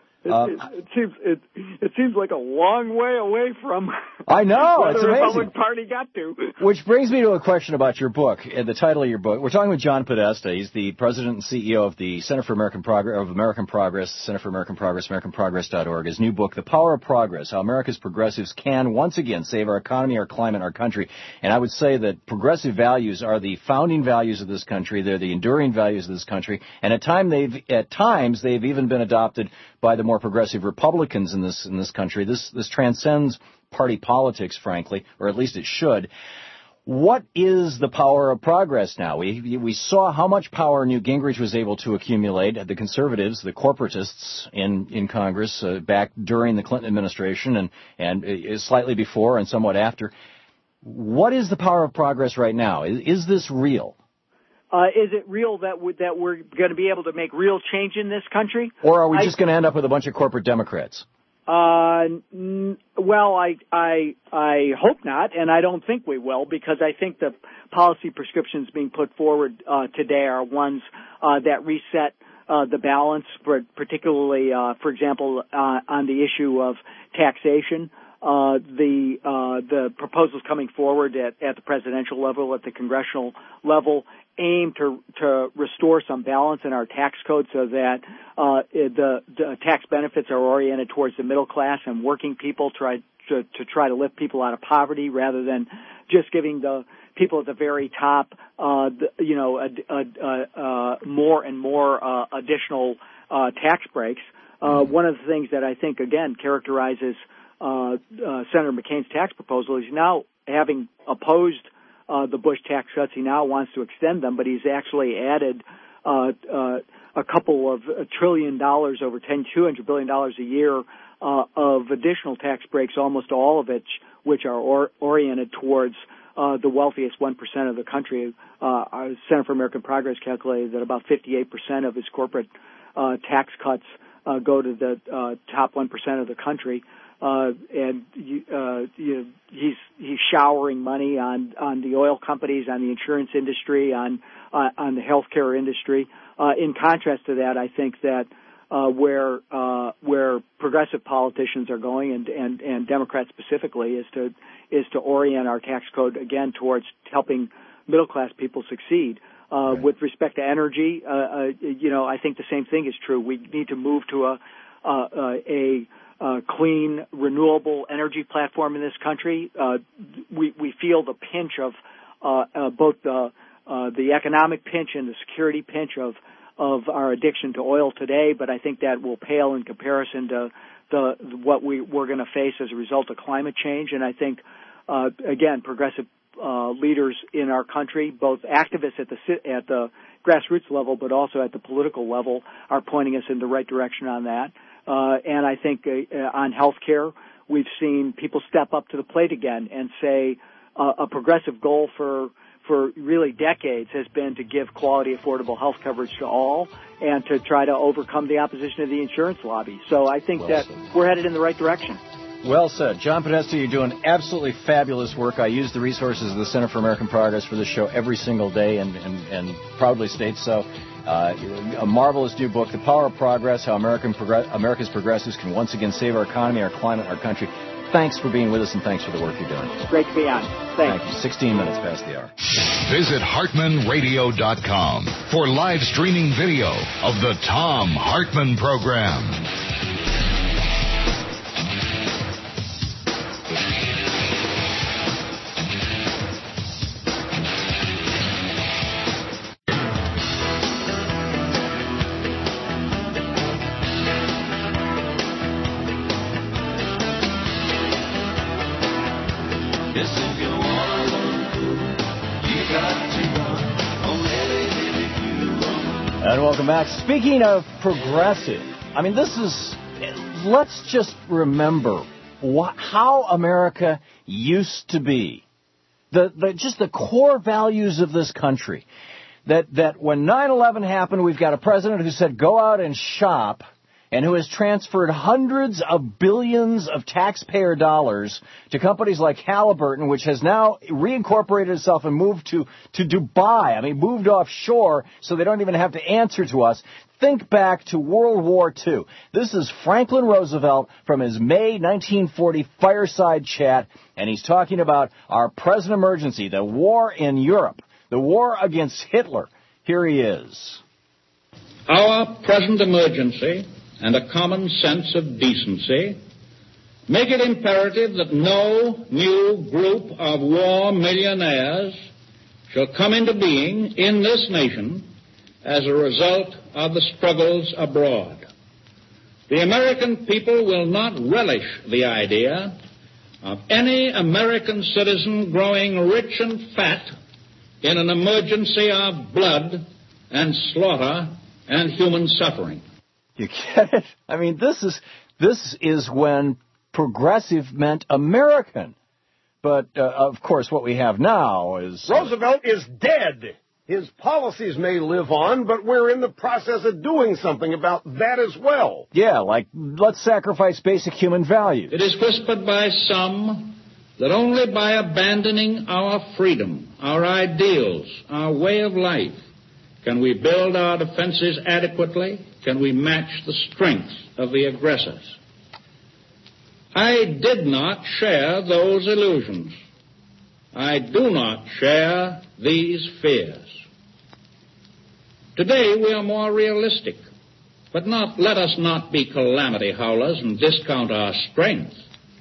It seems like a long way away from I know, what it's the amazing. Republican Party got to. Which brings me to a question about your book, the title of your book. We're talking with John Podesta. He's the president and CEO of the Center for American Progress, Center for American Progress, AmericanProgress.org. His new book, The Power of Progress, How America's Progressives Can Once Again Save Our Economy, Our Climate, Our Country. And I would say that progressive values are the founding values of this country. They're the enduring values of this country. And at times they've even been adopted by the more progressive Republicans in this country. This transcends party politics, frankly, or at least it should. What is the power of progress now? We saw how much power Newt Gingrich was able to accumulate. The conservatives, the corporatists in Congress back during the Clinton administration and slightly before and somewhat after. What is the power of progress right now? Is this real? Is it real that we're going to be able to make real change in this country? Or are we just going to end up with a bunch of corporate Democrats? Well, I hope not, and I don't think we will, because I think the policy prescriptions being put forward today are ones that reset the balance, particularly, for example, on the issue of taxation. The proposals coming forward at the presidential level, at the congressional level, aim to restore some balance in our tax code so that the tax benefits are oriented towards the middle class and working people, try to lift people out of poverty rather than just giving the people at the very top, more and more additional tax breaks. One of the things that I think again characterizes Senator McCain's tax proposal is now, having opposed the Bush tax cuts, he now wants to extend them, but he's actually added a couple of $1 trillion over $200 billion a year of additional tax breaks, almost all of it which are oriented towards the wealthiest 1% of the country. Our Center for American Progress calculated that about 58% of his corporate tax cuts go to the top 1% of the country. And he's showering money on the oil companies, on the insurance industry, on the healthcare industry. In contrast to that, I think that where progressive politicians are going, and Democrats specifically, is to orient our tax code again towards helping middle class people succeed. Right. With respect to energy, I think the same thing is true. We need to move to a clean, renewable energy platform in this country. We feel the pinch of both the economic pinch and the security pinch of our addiction to oil today, but I think that will pale in comparison to what we're going to face as a result of climate change. And I think, again, progressive leaders in our country, both activists at the grassroots level, but also at the political level, are pointing us in the right direction on that. And I think on health care, we've seen people step up to the plate again and say a progressive goal for really decades has been to give quality, affordable health coverage to all and to try to overcome the opposition of the insurance lobby. So I think that we're headed in the right direction. Well said. John Podesta, you're doing absolutely fabulous work. I use the resources of the Center for American Progress for this show every single day and proudly state so. A marvelous new book, The Power of Progress, How America's Progressives Can Once Again Save Our Economy, Our Climate, Our Country. Thanks for being with us, and thanks for the work you're doing. It's great to be on. Thanks. Thank you. 16 minutes past the hour. Visit HartmanRadio.com for live streaming video of the Thom Hartmann Program. And welcome back. Speaking of progressive, I mean, let's just remember how America used to be just the core values of this country. That when 9/11 happened, we've got a president who said go out and shop, and who has transferred hundreds of billions of taxpayer dollars to companies like Halliburton, which has now reincorporated itself and moved to Dubai. I mean, moved offshore so they don't even have to answer to us. Think back to World War II. This is Franklin Roosevelt from his May 1940 fireside chat, and he's talking about our present emergency, the war in Europe, the war against Hitler. Here he is. Our present emergency and a common sense of decency make it imperative that no new group of war millionaires shall come into being in this nation as a result of the struggles abroad. The American people will not relish the idea of any American citizen growing rich and fat in an emergency of blood and slaughter and human suffering. You get it? I mean, this is when progressive meant American. But, of course, what we have now is... Roosevelt is dead. His policies may live on, but we're in the process of doing something about that as well. Yeah, like, let's sacrifice basic human values. It is whispered by some that only by abandoning our freedom, our ideals, our way of life, can we build our defenses adequately? Can we match the strength of the aggressors? I did not share those illusions. I do not share these fears. Today we are more realistic, but let us not be calamity howlers and discount our strength.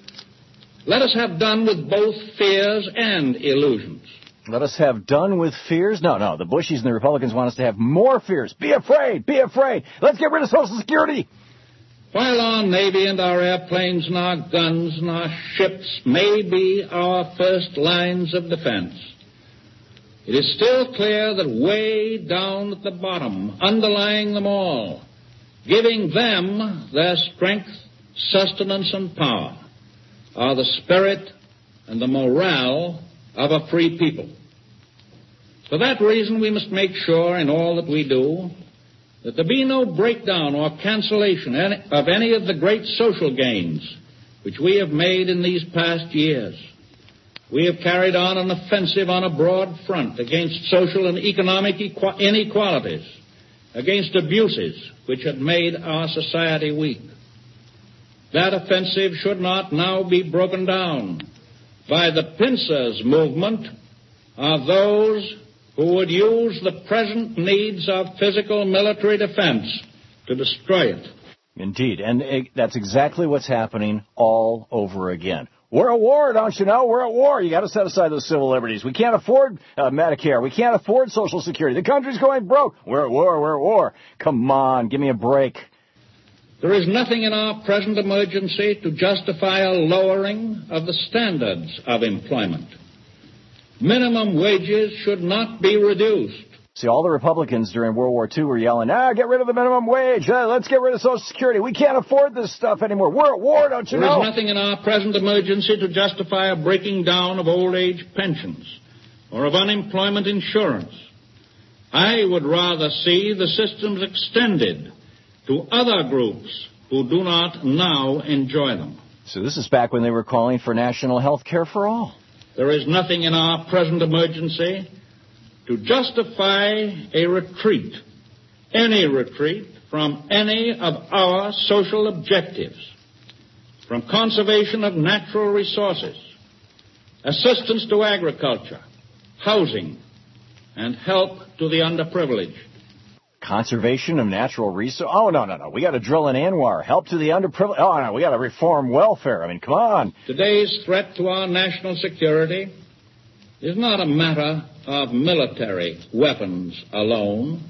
Let us have done with both fears and illusions. Let us have done with fears? No, the Bushies and the Republicans want us to have more fears. Be afraid, be afraid. Let's get rid of Social Security. While our Navy and our airplanes and our guns and our ships may be our first lines of defense, it is still clear that way down at the bottom, underlying them all, giving them their strength, sustenance, and power, are the spirit and the morale of a free people. For that reason, we must make sure in all that we do that there be no breakdown or cancellation of any of the great social gains which we have made in these past years. We have carried on an offensive on a broad front against social and economic inequalities, against abuses which had made our society weak. That offensive should not now be broken down by the pincers movement of those who would use the present needs of physical military defense to destroy it. Indeed, and that's exactly what's happening all over again. We're at war, don't you know? We're at war. You got to set aside those civil liberties. We can't afford Medicare. We can't afford Social Security. The country's going broke. We're at war. We're at war. Come on, give me a break. There is nothing in our present emergency to justify a lowering of the standards of employment. Minimum wages should not be reduced. See, all the Republicans during World War II were yelling, get rid of the minimum wage. Let's get rid of Social Security. We can't afford this stuff anymore. We're at war, don't you know? There is nothing in our present emergency to justify a breaking down of old age pensions or of unemployment insurance. I would rather see the systems extended to other groups who do not now enjoy them. So this is back when they were calling for national health care for all. There is nothing in our present emergency to justify a retreat, any retreat, from any of our social objectives, from conservation of natural resources, assistance to agriculture, housing, and help to the underprivileged. Conservation of natural resources? Oh, no. We got to drill in Anwar. Help to the underprivileged? Oh, no, we got to reform welfare. I mean, come on. Today's threat to our national security is not a matter of military weapons alone.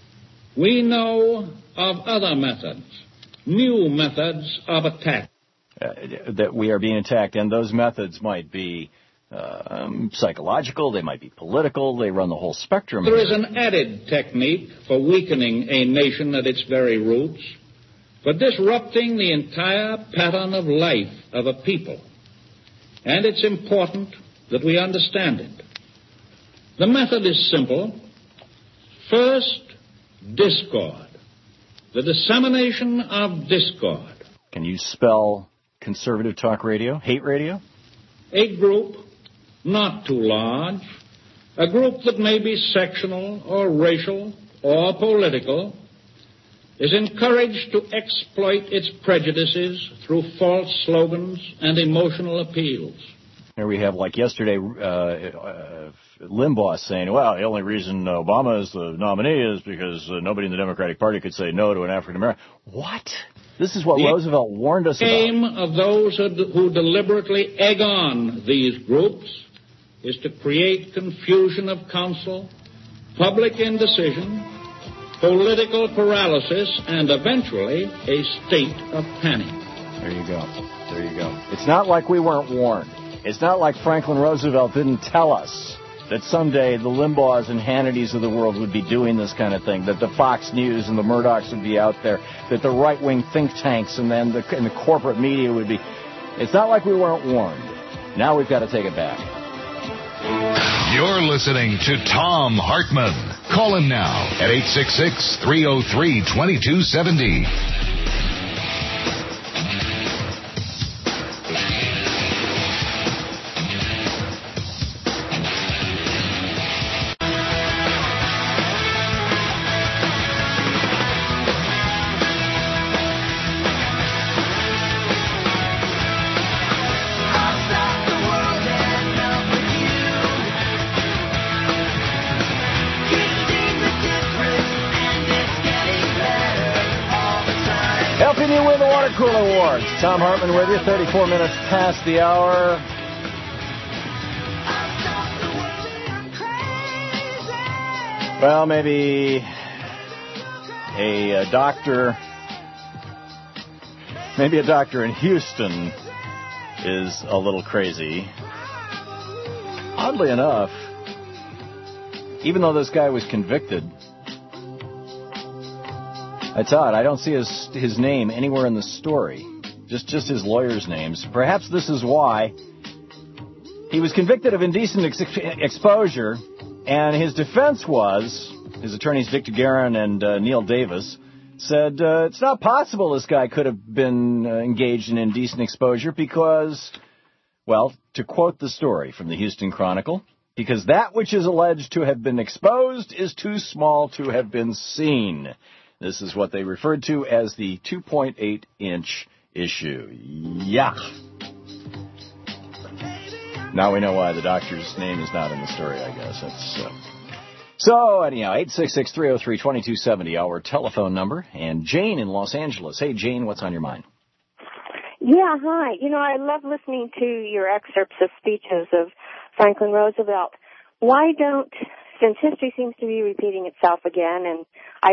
We know of other methods, new methods of attack. That we are being attacked, and those methods might be psychological, they might be political, they run the whole spectrum. There is an added technique for weakening a nation at its very roots, for disrupting the entire pattern of life of a people. And it's important that we understand it. The method is simple. First, discord. The dissemination of discord. Can you spell conservative talk radio, hate radio? A group, not too large, a group that may be sectional or racial or political, is encouraged to exploit its prejudices through false slogans and emotional appeals. Here we have, like yesterday, Limbaugh saying, well, the only reason Obama is the nominee is because nobody in the Democratic Party could say no to an African American. What? This is what Roosevelt warned us about. The aim of those who deliberately egg on these groups is to create confusion of counsel, public indecision, political paralysis, and eventually a state of panic. There you go. There you go. It's not like we weren't warned. It's not like Franklin Roosevelt didn't tell us that someday the Limbaughs and Hannitys of the world would be doing this kind of thing, that the Fox News and the Murdochs would be out there, that the right-wing think tanks and then the corporate media would be. It's not like we weren't warned. Now we've got to take it back. You're listening to Thom Hartmann. Call him now at 866-303-2270. Awards. Thom Hartmann with you, 34 minutes past the hour. Well, maybe a doctor in Houston is a little crazy. Oddly enough, even though this guy was convicted, it's odd. I don't see his name anywhere in the story. Just his lawyers' names. Perhaps this is why he was convicted of indecent exposure, and his defense was, his attorneys Victor Guerin and Neil Davis said it's not possible this guy could have been engaged in indecent exposure because, well, to quote the story from the Houston Chronicle, because that which is alleged to have been exposed is too small to have been seen. This is what they referred to as the 2.8-inch issue. Yeah. Now we know why the doctor's name is not in the story, I guess. So anyhow, 866-303-2270, our telephone number. And Jane in Los Angeles. Hey, Jane, what's on your mind? Yeah, hi. You know, I love listening to your excerpts of speeches of Franklin Roosevelt. Why don't... Since history seems to be repeating itself again, and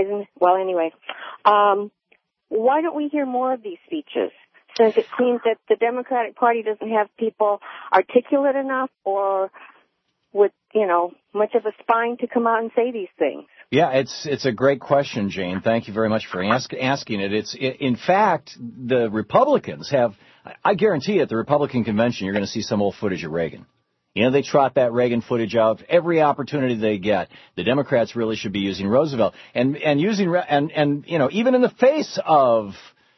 why don't we hear more of these speeches? Since it seems that the Democratic Party doesn't have people articulate enough or with, much of a spine to come out and say these things. Yeah, it's a great question, Jane. Thank you very much for asking it. In fact, the Republicans have, I guarantee at the Republican convention, you're going to see some old footage of Reagan. They trot that Reagan footage out every opportunity they get. The Democrats really should be using Roosevelt even in the face of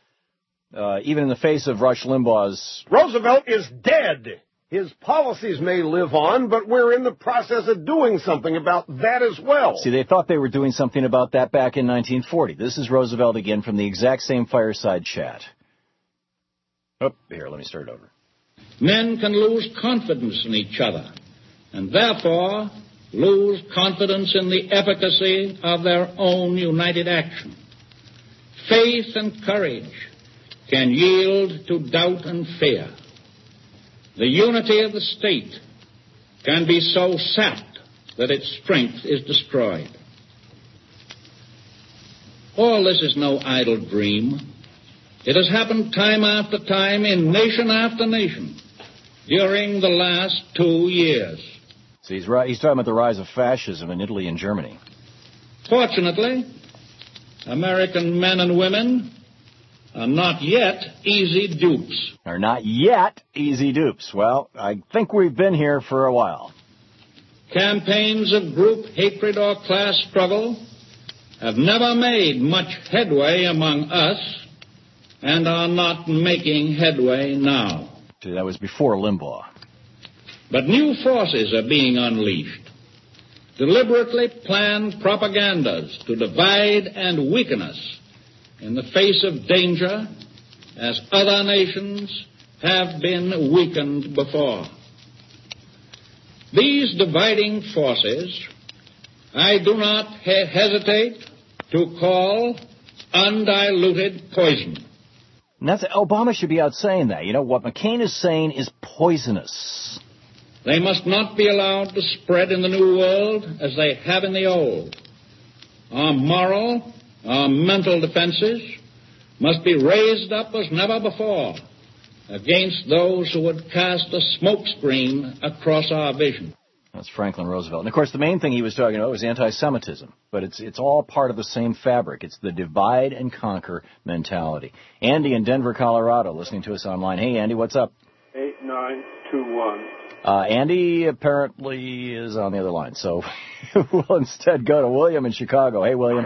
Rush Limbaugh's. Roosevelt is dead. His policies may live on, but we're in the process of doing something about that as well. See, they thought they were doing something about that back in 1940. This is Roosevelt again from the exact same fireside chat. Oh, here, let me start it over. Men can lose confidence in each other, and therefore lose confidence in the efficacy of their own united action. Faith and courage can yield to doubt and fear. The unity of the state can be so sapped that its strength is destroyed. All this is no idle dream. It has happened time after time in nation after nation during the last 2 years. So he's talking about the rise of fascism in Italy and Germany. Fortunately, American men and women are not yet easy dupes. Are not yet easy dupes. Well, I think we've been here for a while. Campaigns of group hatred or class struggle have never made much headway among us and are not making headway now. That was before Limbaugh. But new forces are being unleashed. Deliberately planned propagandas to divide and weaken us in the face of danger as other nations have been weakened before. These dividing forces I do not hesitate to call undiluted poison. And Obama should be out saying that. You know, what McCain is saying is poisonous. They must not be allowed to spread in the new world as they have in the old. Our moral, our mental defenses must be raised up as never before against those who would cast a smokescreen across our vision. That's Franklin Roosevelt. And, of course, the main thing he was talking about was anti-Semitism. But it's all part of the same fabric. It's the divide and conquer mentality. Andy in Denver, Colorado, listening to us online. Hey, Andy, what's up? 8921. Andy apparently is on the other line, so we'll instead go to William in Chicago. Hey, William.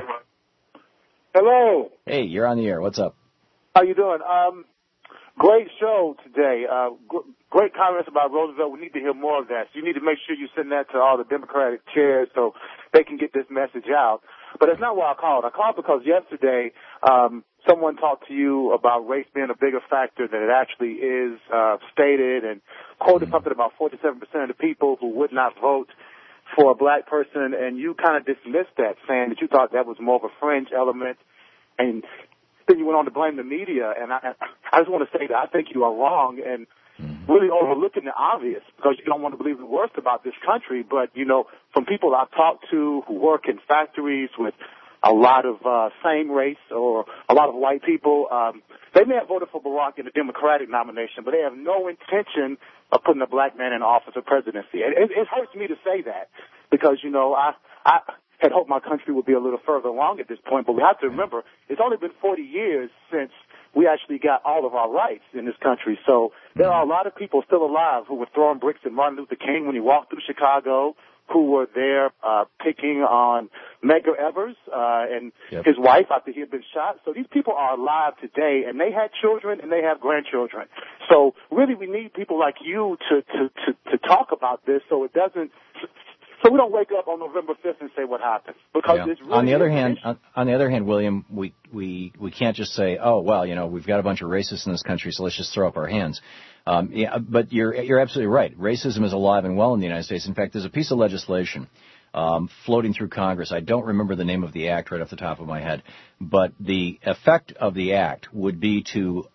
Hello. Hey, you're on the air. What's up? How you doing? Great show today. Great comments about Roosevelt. We need to hear more of that. So you need to make sure you send that to all the Democratic chairs so they can get this message out. But it's not why I called. I called because yesterday someone talked to you about race being a bigger factor than it actually is stated, and quoted something about 47% of the people who would not vote for a black person, and you kind of dismissed that, saying that you thought that was more of a fringe element, and then you went on to blame the media. And I just want to say that I think you are wrong and really overlooking the obvious, because you don't want to believe the worst about this country. But, you know, from people I've talked to who work in factories with a lot of same race or a lot of white people, they may have voted for Barack in the Democratic nomination, but they have no intention of putting a black man in office or presidency. It hurts me to say that because, you know, I had hoped my country would be a little further along at this point, but we have to remember it's only been 40 years since we actually got all of our rights in this country. So there are a lot of people still alive who were throwing bricks at Martin Luther King when he walked through Chicago, who were there picking on Medgar Evers and his wife after he had been shot. So these people are alive today, and they had children and they have grandchildren. So really we need people like you to talk about this so it doesn't – so we don't wake up on November 5th and say what happened. Because it's really on the other hand, William, we can't just say, oh, well, you know, we've got a bunch of racists in this country, so let's just throw up our hands. But you're absolutely right. Racism is alive and well in the United States. In fact, there's a piece of legislation floating through Congress. I don't remember the name of the act right off the top of my head, but the effect of the act would be to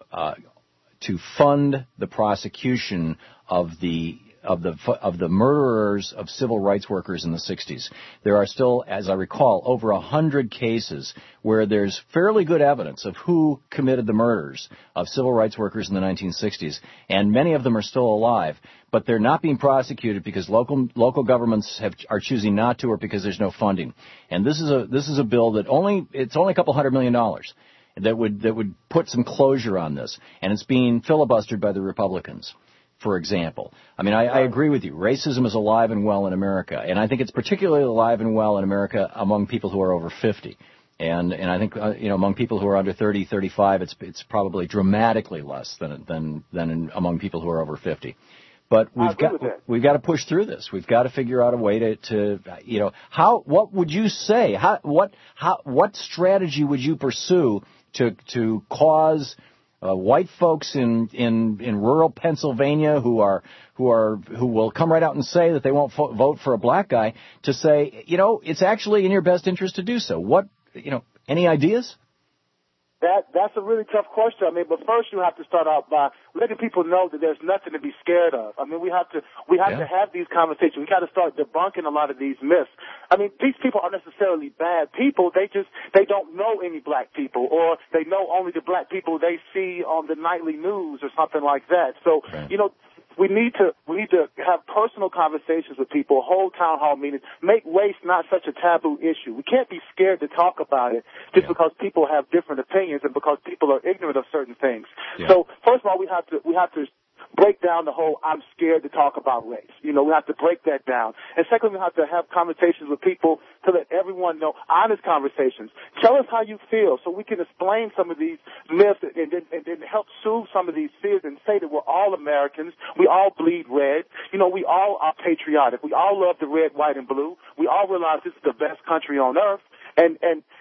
fund the prosecution of the murderers of civil rights workers in the 60s. There are still, as I recall, over 100 cases where there's fairly good evidence of who committed the murders of civil rights workers in the 1960s, and many of them are still alive, but they're not being prosecuted because local governments are choosing not to, or because there's no funding. And this is a bill that it's only a couple $100 million that would put some closure on this, and it's being filibustered by the Republicans. For example, I mean, I agree with you. Racism is alive and well in America, and I think it's particularly alive and well in America among people who are over 50. And I think among people who are under 30, 35, it's probably dramatically less than among people who are over 50. But we've got to push through this. We've got to figure out a way to what would you say? What strategy would you pursue to cause white folks in rural Pennsylvania who will come right out and say that they won't vote for a black guy, to say, it's actually in your best interest to do so? Any ideas? That's a really tough question. I mean, but first you have to start out by letting people know that there's nothing to be scared of. I mean, we have to have these conversations. We got to start debunking a lot of these myths. I mean, these people aren't necessarily bad people. They don't know any black people, or they know only the black people they see on the nightly news or something like that. So, we need to have personal conversations with people, hold town hall meetings, make race not such a taboo issue. We can't be scared to talk about it just because people have different opinions and because people are ignorant of certain things. Yeah. So first of all, we have to break down the whole I'm scared to talk about race. You know, we have to break that down. And secondly, we have to have conversations with people to let everyone know, honest conversations. Tell us how you feel so we can explain some of these myths and then help soothe some of these fears and say that we're all Americans. We all bleed red. You know, we all are patriotic. We all love the red, white, and blue. We all realize this is the best country on earth. And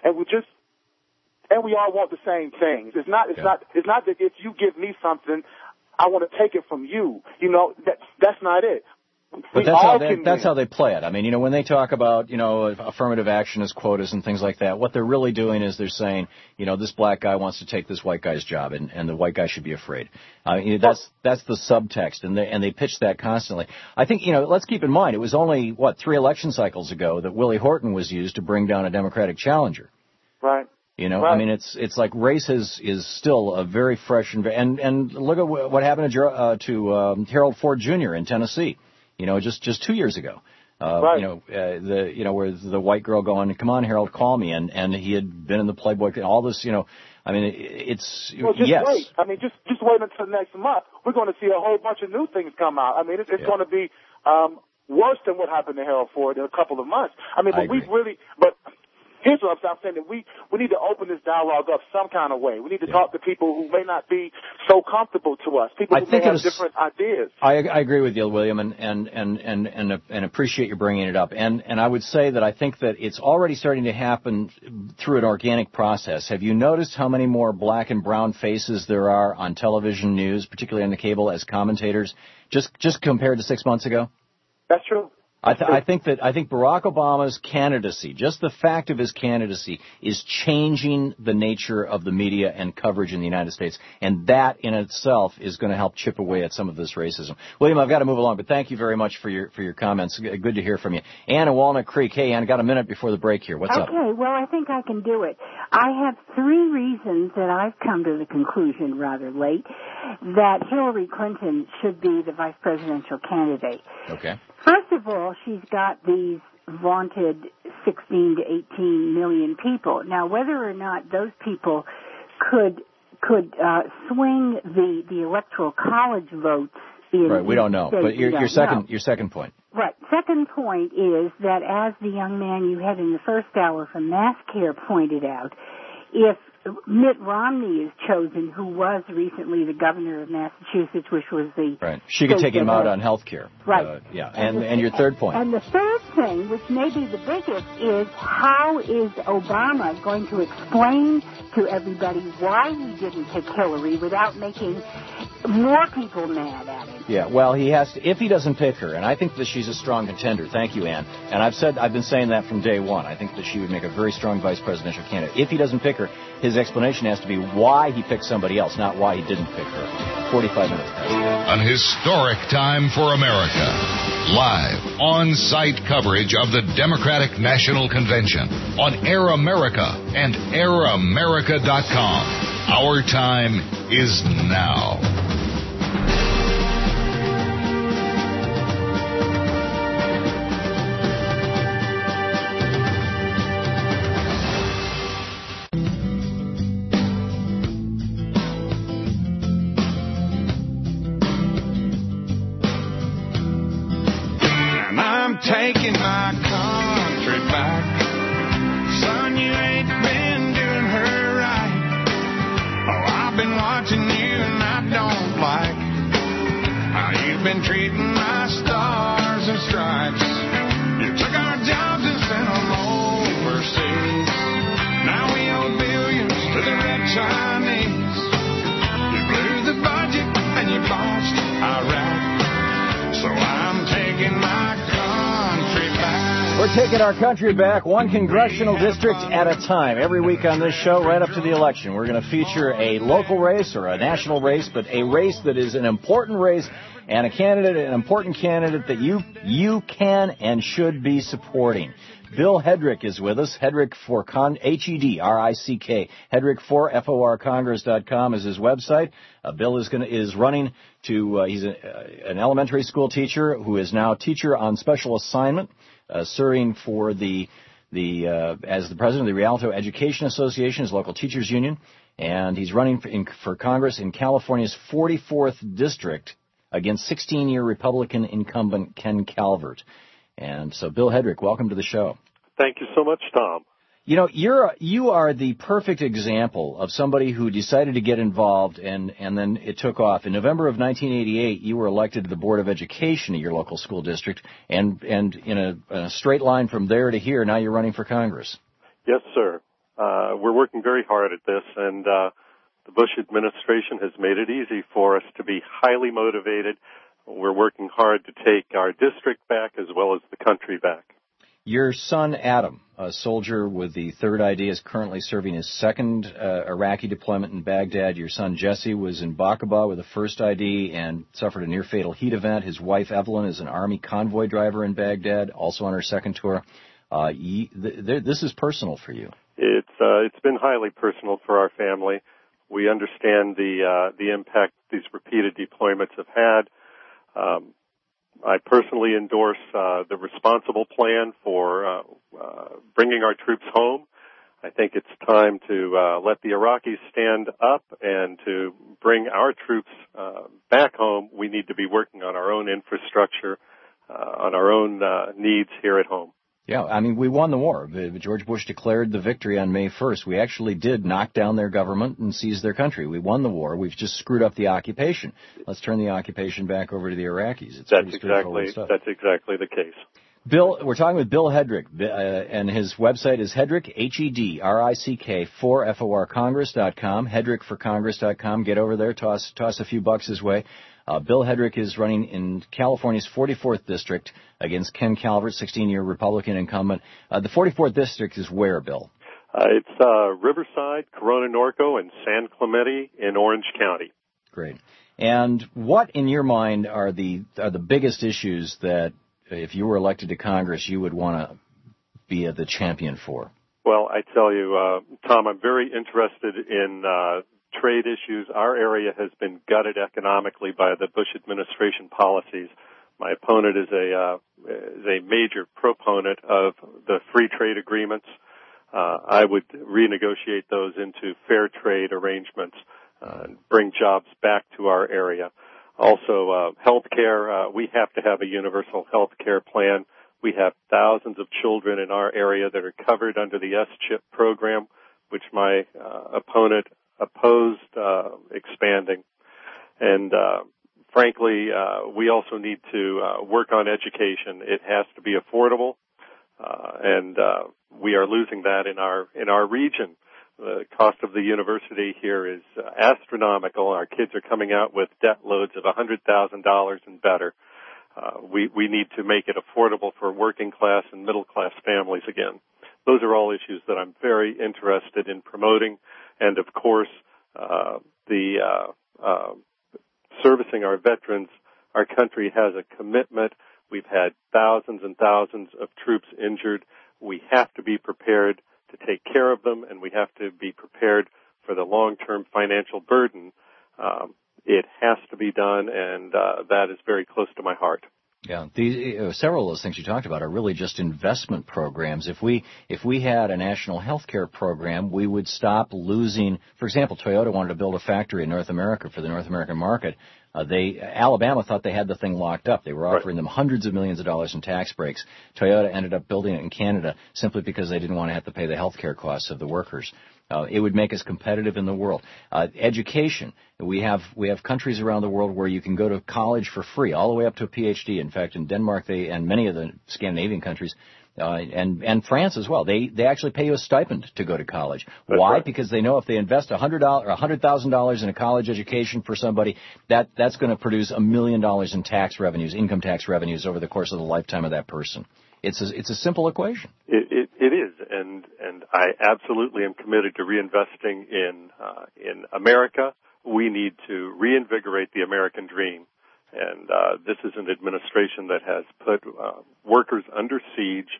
we all want the same things. It's not that if you give me something, I want to take it from you. You know, that's not it. But that's how they play it. I mean, you know, when they talk about, you know, affirmative action as quotas and things like that, what they're really doing is they're saying, you know, this black guy wants to take this white guy's job, and the white guy should be afraid. That's the subtext, and they pitch that constantly. I think, you know, let's keep in mind, it was only 3 election cycles ago that Willie Horton was used to bring down a Democratic challenger. Right. You know, right. I mean, it's like race is still a very fresh and look at what happened to Harold Ford Jr. in Tennessee. You know, just 2 years ago. Right. You know, where the white girl going, come on, Harold, call me, and he had been in the Playboy and all this. You know, I mean, it's yes. Wait. I mean, just wait until next month. We're going to see a whole bunch of new things come out. I mean, it's going to be worse than what happened to Harold Ford in a couple of months. I mean, but here's what I'm saying, that we need to open this dialogue up some kind of way. We need to talk to people who may not be so comfortable to us, people who may have different ideas. I agree with you, William, and appreciate you bringing it up. And I would say that I think that it's already starting to happen through an organic process. Have you noticed how many more black and brown faces there are on television news, particularly on the cable, as commentators, just compared to 6 months ago? That's true. I think Barack Obama's candidacy, just the fact of his candidacy, is changing the nature of the media and coverage in the United States, and that in itself is going to help chip away at some of this racism. William, I've got to move along, but thank you very much for your comments. Good to hear from you. Ann in Walnut Creek. Hey, Ann, got a minute before the break here. What's up? Okay, well, I think I can do it. I have 3 reasons that I've come to the conclusion rather late that Hillary Clinton should be the vice presidential candidate. Okay. First of all, she's got these vaunted 16 to 18 million people. Now, whether or not those people could swing the electoral college votes in right, we don't know. But your second point. Right. Second point is that, as the young man you had in the first hour from MassCare pointed out, if Mitt Romney is chosen, who was recently the governor of Massachusetts, which was the right. She could take him out on health care. Right. Yeah. And your third point. And the third thing, which may be the biggest, is how is Obama going to explain to everybody why he didn't pick Hillary without making more people mad at him? Yeah, well, he has to, if he doesn't pick her, and I think that she's a strong contender. Thank you, Ann. And I've been saying that from day one. I think that she would make a very strong vice presidential candidate. If he doesn't pick her, his explanation has to be why he picked somebody else, not why he didn't pick her. 45 minutes past. An historic time for America. Live, on-site coverage of the Democratic National Convention on Air America and airamerica.com. Our time is now. Taking my country back. Son, you ain't been doing her right. Oh, I've been watching you and I don't like how you've been treating my stars and stripes. You took our jobs and sent them overseas. Now we owe billions to the red Chinese. You blew the budget and you botched Iraq. So I'm taking my We're taking our country back one congressional district at a time. Every week on this show, right up to the election, we're going to feature a local race or a national race, but a race that is an important race and an important candidate that you can and should be supporting. Bill Hedrick is with us. Hedrick for Hedrick, Hedrick for FORCongress.com is his website. Bill is running to, he's an elementary school teacher who is now teacher on special assignment, serving for as the president of the Rialto Education Association, his local teachers union, and he's running for Congress in California's 44th district against 16-year Republican incumbent Ken Calvert. And so, Bill Hedrick, welcome to the show. Thank you so much, Tom. You know, you are the perfect example of somebody who decided to get involved, and then it took off. In November of 1988, you were elected to the Board of Education at your local school district, and in a straight line from there to here, now you're running for Congress. Yes, sir. We're working very hard at this, and the Bush administration has made it easy for us to be highly motivated. We're working hard to take our district back as well as the country back. Your son, Adam, a soldier with the 3rd ID, is currently serving his 2nd Iraqi deployment in Baghdad. Your son, Jesse, was in Baqaba with a 1st ID and suffered a near-fatal heat event. His wife, Evelyn, is an Army convoy driver in Baghdad, also on her 2nd tour. This is personal for you. It's been highly personal for our family. We understand the impact these repeated deployments have had. I personally endorse the responsible plan for bringing our troops home. I think it's time to let the Iraqis stand up, and to bring our troops back home, we need to be working on our own infrastructure, on our own needs here at home. Yeah, I mean, we won the war. George Bush declared the victory on May 1st. We actually did knock down their government and seize their country. We won the war. We've just screwed up the occupation. Let's turn the occupation back over to the Iraqis. That's exactly the case. Bill, we're talking with Bill Hedrick, and his website is Hedrick, Hedrick, for FORCongress.com, HedrickForCongress.com. Get over there, toss a few bucks his way. Bill Hedrick is running in California's 44th district against Ken Calvert, 16-year Republican incumbent. The 44th district is where, Bill? It's Riverside, Corona Norco, and San Clemente in Orange County. Great. And what, in your mind, are the biggest issues that, if you were elected to Congress, you would want to be the champion for? Well, I tell you, Tom, I'm very interested in trade issues. Our area has been gutted economically by the Bush administration policies. My opponent is a major proponent of the free trade agreements. I would renegotiate those into fair trade arrangements, and bring jobs back to our area. Also, health care. We have to have a universal health care plan. We have thousands of children in our area that are covered under the S-CHIP program, which my opponent opposed expanding. And frankly, we also need to work on education. It has to be affordable, and we are losing that in our region. The cost of the university here is astronomical. Our kids are coming out with debt loads of $100,000 and better. We need to make it affordable for working class and middle class families again. Those are all issues that I'm very interested in promoting. And of course, servicing our veterans. Our country has a commitment. We've had thousands and thousands of troops injured. We have to be prepared to take care of them, and we have to be prepared for the long-term financial burden. It has to be done, and that is very close to my heart. Yeah, several of those things you talked about are really just investment programs. If we had a national health care program, we would stop losing. For example, Toyota wanted to build a factory in North America for the North American market. Alabama thought they had the thing locked up. They were offering them hundreds of millions of dollars in tax breaks. Toyota ended up building it in Canada simply because they didn't want to have to pay the health care costs of the workers. It would make us competitive in the world. Education. We have countries around the world where you can go to college for free, all the way up to a PhD. In fact, in Denmark, and many of the Scandinavian countries, and France as well, they actually pay you a stipend to go to college. Why? Right. Because they know if they invest $100,000 in a college education for somebody, that's going to produce $1 million in tax revenues, income tax revenues over the course of the lifetime of that person. It's a simple equation. It is, and I absolutely am committed to reinvesting in America. We need to reinvigorate the American dream, and this is an administration that has put workers under siege.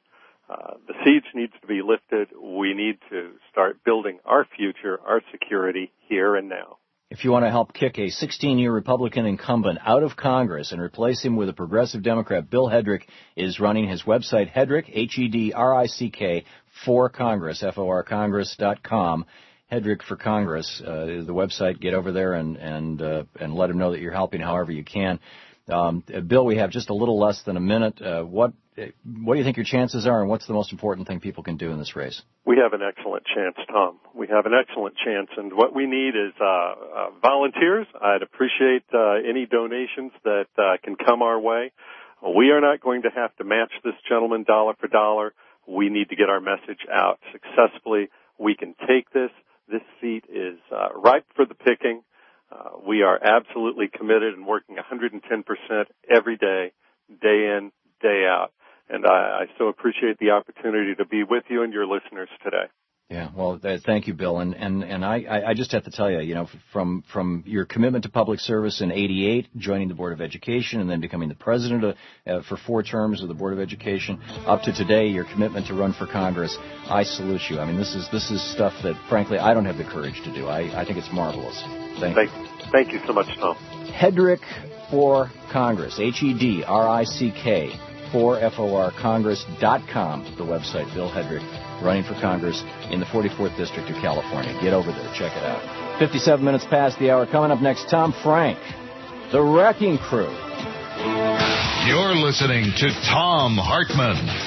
The siege needs to be lifted. We need to start building our future, our security here and now. If you want to help kick a 16-year Republican incumbent out of Congress and replace him with a progressive Democrat, Bill Hedrick is running his website, Hedrick, Hedrick, for Congress, forcongress.com. Hedrick for Congress is the website. Get over there and let him know that you're helping however you can. Bill, we have just a little less than a minute. What do you think your chances are, and what's the most important thing people can do in this race? We have an excellent chance, Tom. We have an excellent chance, and what we need is volunteers. I'd appreciate any donations that can come our way. We are not going to have to match this gentleman dollar for dollar. We need to get our message out successfully. We can take this. This seat is ripe for the picking. We are absolutely committed and working 110% every day, day in, day out. And I so appreciate the opportunity to be with you and your listeners today. Yeah, well, thank you, Bill. And I just have to tell you, from your commitment to public service in '88, joining the Board of Education, and then becoming the president for 4 terms of the Board of Education, up to today, your commitment to run for Congress, I salute you. I mean, this is stuff that, frankly, I don't have the courage to do. I think it's marvelous. Thank you so much, Tom. Hedrick for Congress, Hedrick, forcongress.com, the website, Bill Hedrick, running for Congress in the 44th District of California. Get over there. Check it out. 57 minutes past the hour. Coming up next, Tom Frank, The Wrecking Crew. You're listening to Thom Hartmann.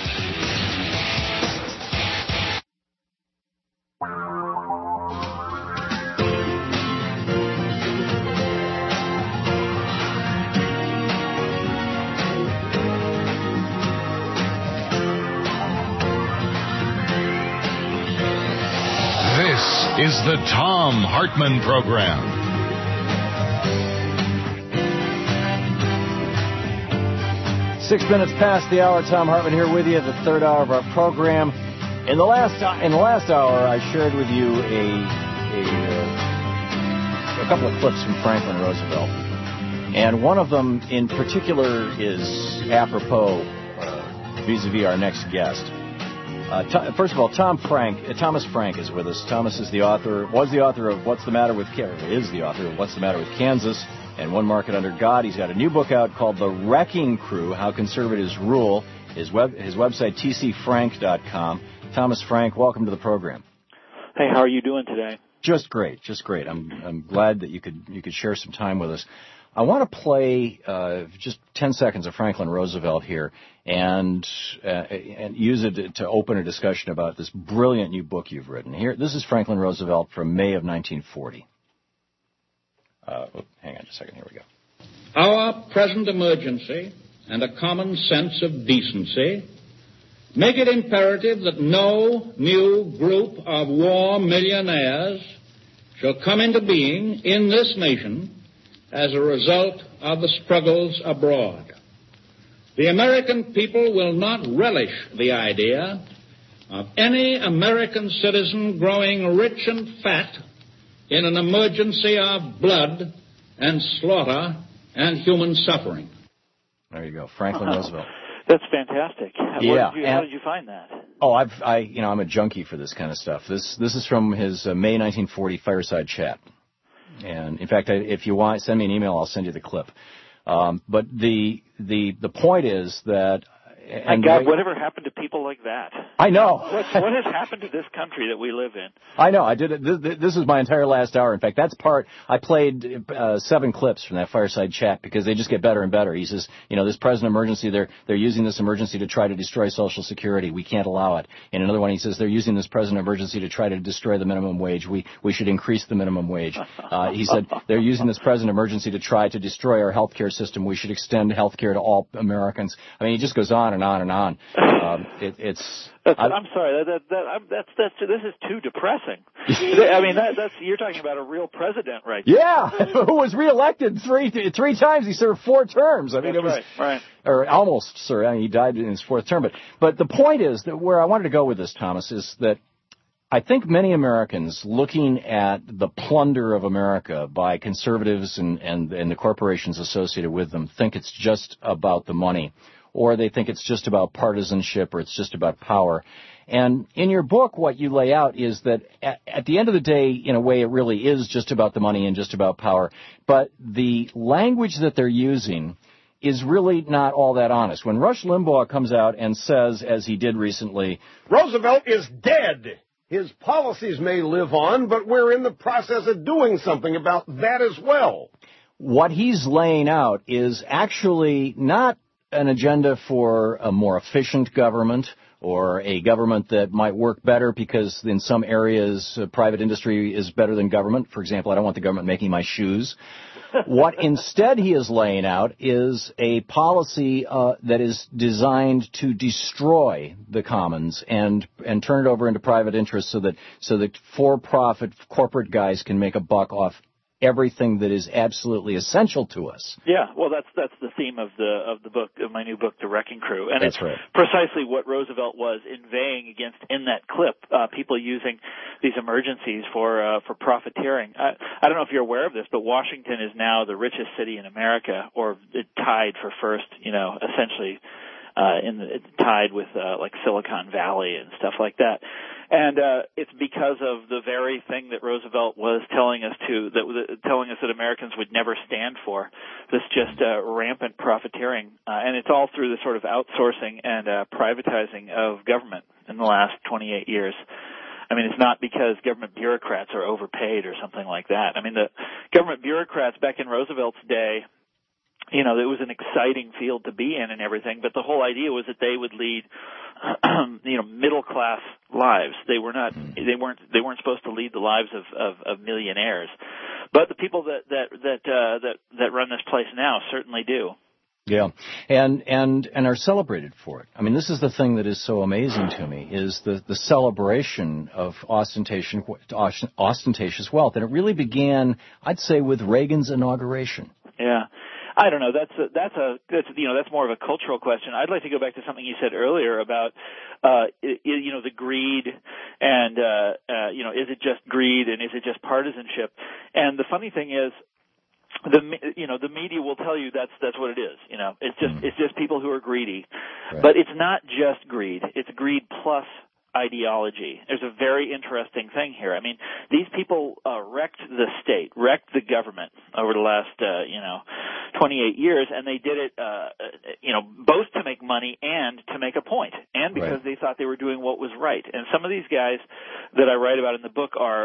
Is the Thom Hartmann Program. Six minutes past the hour. Thom Hartmann here with you at the third hour of our program. In the last hour, I shared with you a couple of clips from Franklin Roosevelt, and one of them in particular is apropos vis-a-vis our next guest. First of all, Thomas Frank is with us. Thomas is the author of What's the Matter with Kansas and One Market Under God. He's got a new book out called The Wrecking Crew, How Conservatives Rule. His website, tcfrank.com. Thomas Frank, welcome to the program. Hey, how are you doing today? Just great. I'm glad that you could share some time with us. I want to play just 10 seconds of Franklin Roosevelt here and use it to open a discussion about this brilliant new book you've written. Here, this is Franklin Roosevelt from May of 1940. Hang on just a second. Here we go. Our present emergency and a common sense of decency make it imperative that no new group of war millionaires shall come into being in this nation as a result of the struggles abroad. The American people will not relish the idea of any American citizen growing rich and fat in an emergency of blood and slaughter and human suffering. There you go, Franklin Roosevelt. That's fantastic. Yeah. How did you find that? Oh, I'm a junkie for this kind of stuff. This is from his May 1940 fireside chat. And in fact, if you want, send me an email. I'll send you the clip. But the point is that. And God, whatever happened to people like that? I know. What has happened to this country that we live in? I know. I did it. This is my entire last hour. In fact, that's part. I played 7 clips from that fireside chat because they just get better and better. He says, this present emergency, they're using this emergency to try to destroy Social Security. We can't allow it. In another one, he says they're using this present emergency to try to destroy the minimum wage. We should increase the minimum wage. He said they're using this present emergency to try to destroy our health care system. We should extend health care to all Americans. I mean, he just goes on and on and on. I'm sorry. This is too depressing. I mean, you're talking about a real president, right? Yeah, who was reelected three times. He served 4 terms. I mean, it was right. Or almost, sir. I mean, he died in his 4th term. But the point is that where I wanted to go with this, Thomas, is that I think many Americans looking at the plunder of America by conservatives and the corporations associated with them think it's just about the money. or they think it's just about partisanship or it's just about power. And in your book, what you lay out is that at the end of the day, in a way, it really is just about the money and just about power. But the language that they're using is really not all that honest. When Rush Limbaugh comes out and says, as he did recently, Roosevelt is dead. His policies may live on, but we're in the process of doing something about that as well. What he's laying out is actually not an agenda for a more efficient government or a government that might work better because in some areas private industry is better than government. For example, I don't want the government making my shoes. What instead he is laying out is a policy that is designed to destroy the commons and turn it over into private interests so that for-profit corporate guys can make a buck off everything that is absolutely essential to us. Yeah, well, that's the theme of the book, of my new book, The Wrecking Crew, and that's it's right. Precisely what Roosevelt was inveighing against in that clip. People using these emergencies for profiteering. I don't know if you're aware of this, but Washington is now the richest city in America, or it tied for first. Essentially. Tied with like Silicon Valley and stuff like that, and it's because of the very thing that Roosevelt was telling us that Americans would never stand for, this just rampant profiteering, and it's all through the sort of outsourcing and privatizing of government in the last 28 years. I mean, it's not because government bureaucrats are overpaid or something like that. I mean, the government bureaucrats back in Roosevelt's day, it was an exciting field to be in and everything, but the whole idea was that they would lead, middle class lives. They weren't supposed to lead the lives of millionaires. But the people that run this place now certainly do. Yeah, and are celebrated for it. I mean, this is the thing that is so amazing to me, is the celebration of ostentatious wealth. And it really began, I'd say, with Reagan's inauguration. Yeah. I don't know. That's more of a cultural question. I'd like to go back to something you said earlier about, the greed and, is it just greed and is it just partisanship? And the funny thing is, the media will tell you that's what it is. It's just people who are greedy, right. But it's not just greed. It's greed plus ideology. There's a very interesting thing here. I mean, these people wrecked the state, wrecked the government over the last 28 years, and they did it both to make money and to make a point, and because right. They thought they were doing what was right. And some of these guys that I write about in the book are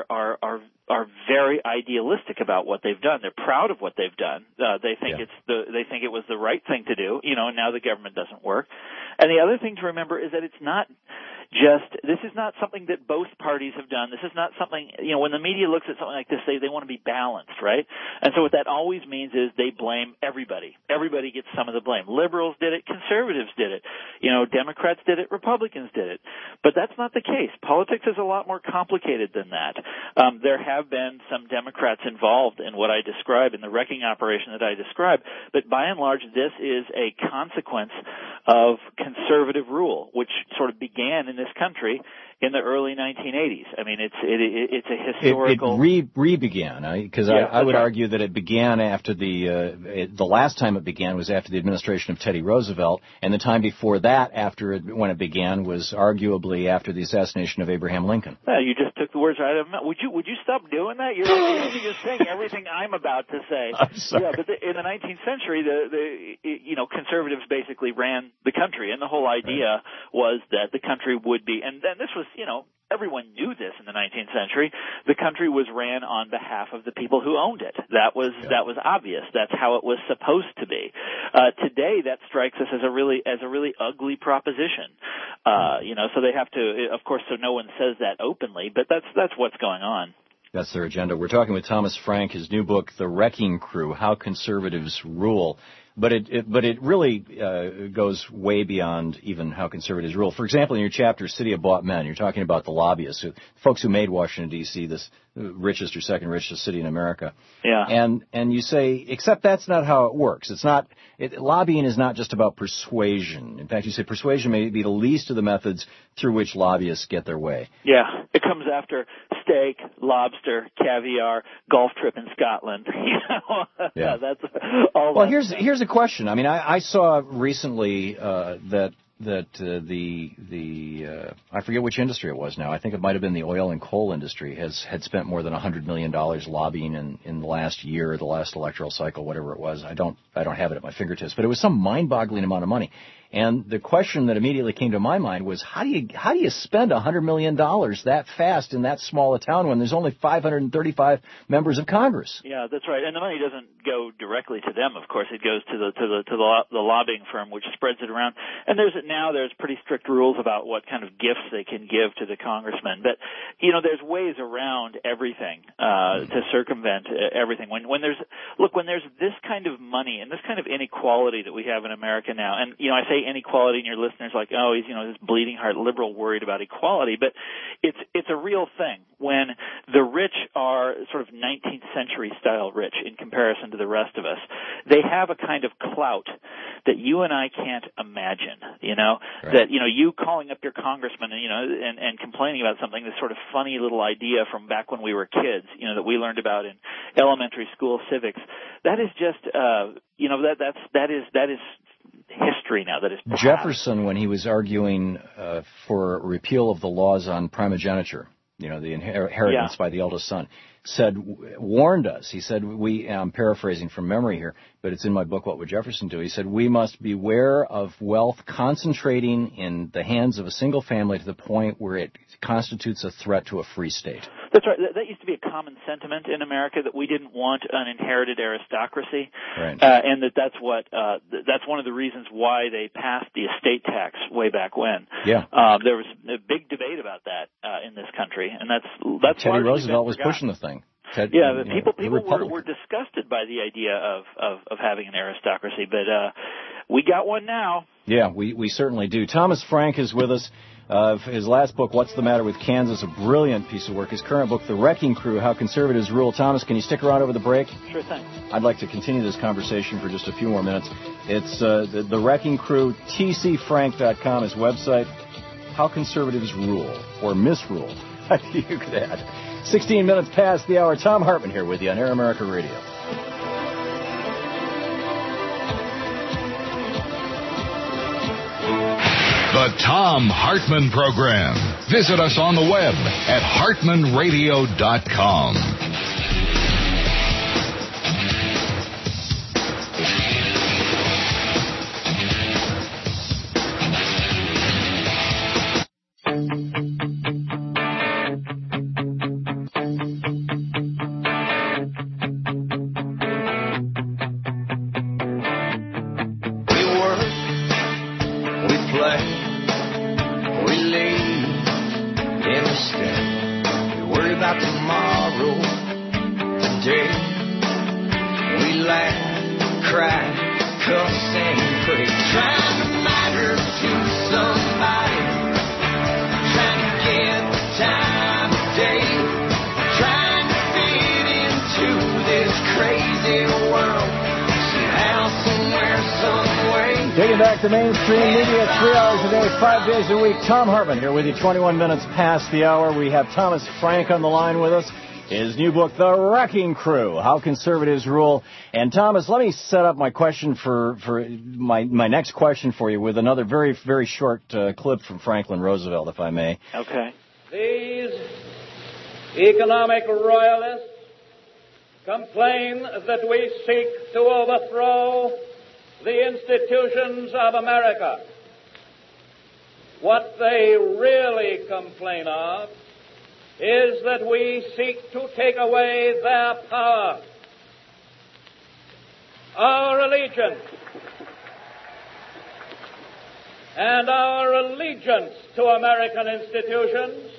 very idealistic about what they've done. They're proud of what they've done. They think they think it was the right thing to do, and now the government doesn't work. And the other thing to remember is that it's not this is not something that both parties have done. This is not something, when the media looks at something like this, they want to be balanced, right? And so what that always means is they blame everybody. Everybody gets some of the blame. Liberals did it, conservatives did it, Democrats did it, Republicans did it. But that's not the case. Politics is a lot more complicated than that. There have been some Democrats involved in what I describe, in the wrecking operation that I describe, but by and large, this is a consequence of conservative rule, which sort of began in this country in the early 1980s. I mean, it's a historical. It re-began, because I would argue that it began after the last time it began was after the administration of Teddy Roosevelt, and the time before that, when it began, was arguably after the assassination of Abraham Lincoln. Well, you just took the words right out of my mouth. Would you stop doing that? You're just saying everything I'm about to say. I'm sorry. Yeah, but in the 19th century, the conservatives basically ran the country, and the whole idea was that the country would be, and then this was, everyone knew this in the 19th century. The country was ran on behalf of the people who owned it. That was obvious. That's how it was supposed to be. Today, that strikes us as a really ugly proposition. So they have to, of course, so no one says that openly, but that's what's going on. That's their agenda. We're talking with Thomas Frank, his new book, The Wrecking Crew: How Conservatives Rule. But it really goes way beyond even how conservatives rule. For example, in your chapter, City of Bought Men, you're talking about the lobbyists, folks who made Washington, D.C. this richest or second richest city in America. Yeah. And you say, except that's not how it works. Lobbying is not just about persuasion. In fact, you say persuasion may be the least of the methods through which lobbyists get their way. Yeah. It comes after steak, lobster, caviar, golf trip in Scotland. Yeah. That's all. Well, here's a question. I mean, I saw recently that I forget which industry it was now. I think it might have been the oil and coal industry had spent more than $100 million lobbying in the last year, the last electoral cycle, whatever it was. I don't have it at my fingertips, but it was some mind-boggling amount of money. And the question that immediately came to my mind was, how do you spend $100 million that fast in that small a town when there's only 535 members of Congress? Yeah, that's right. And the money doesn't go directly to them. Of course, it goes to the lobbying firm, which spreads it around. And there's pretty strict rules about what kind of gifts they can give to the congressmen. But there's ways around everything to circumvent everything. When there's this kind of money and this kind of inequality that we have in America now, and I say inequality, and your listeners like, oh, he's this bleeding heart liberal worried about equality, but it's a real thing when the rich are sort of 19th century style rich in comparison to the rest of us. They have a kind of clout that you and I can't imagine. Right. That you calling up your congressman and complaining about something, this sort of funny little idea from back when we were kids, that we learned about in elementary school civics. That is just that is history now. That is past. Jefferson, when he was arguing for repeal of the laws on primogeniture, the inheritance by the eldest son, warned us. He said, I'm paraphrasing from memory here, but it's in my book, What Would Jefferson Do? He said, we must beware of wealth concentrating in the hands of a single family to the point where it constitutes a threat to a free state. That's right. That used to be a common sentiment in America, that we didn't want an inherited aristocracy, right. And that's one of the reasons why they passed the estate tax way back when. Yeah. There was a big debate about that in this country, and that's Teddy Roosevelt was pushing the thing. People were disgusted by the idea of having an aristocracy, but we got one now. Yeah, we certainly do. Thomas Frank is with us. His last book, What's the Matter with Kansas, a brilliant piece of work. His current book, The Wrecking Crew, How Conservatives Rule. Thomas, can you stick around over the break? Sure thing. I'd like to continue this conversation for just a few more minutes. It's The Wrecking Crew, tcfrank.com, his website, How Conservatives Rule, or Misrule, you could add. 16 minutes past the hour. Thom Hartmann here with you on Air America Radio. The Thom Hartmann Program. Visit us on the web at hartmanradio.com. The mainstream media, 3 hours a day, 5 days a week. Thom Hartmann here with you, 21 minutes past the hour. We have Thomas Frank on the line with us. His new book, The Wrecking Crew, How Conservatives Rule. And Thomas, let me set up my question for my next question for you with another very, very short clip from Franklin Roosevelt, if I may. Okay. These economic royalists complain that we seek to overthrow the institutions of America. What they really complain of is that we seek to take away their power. Our allegiance and our allegiance to American institutions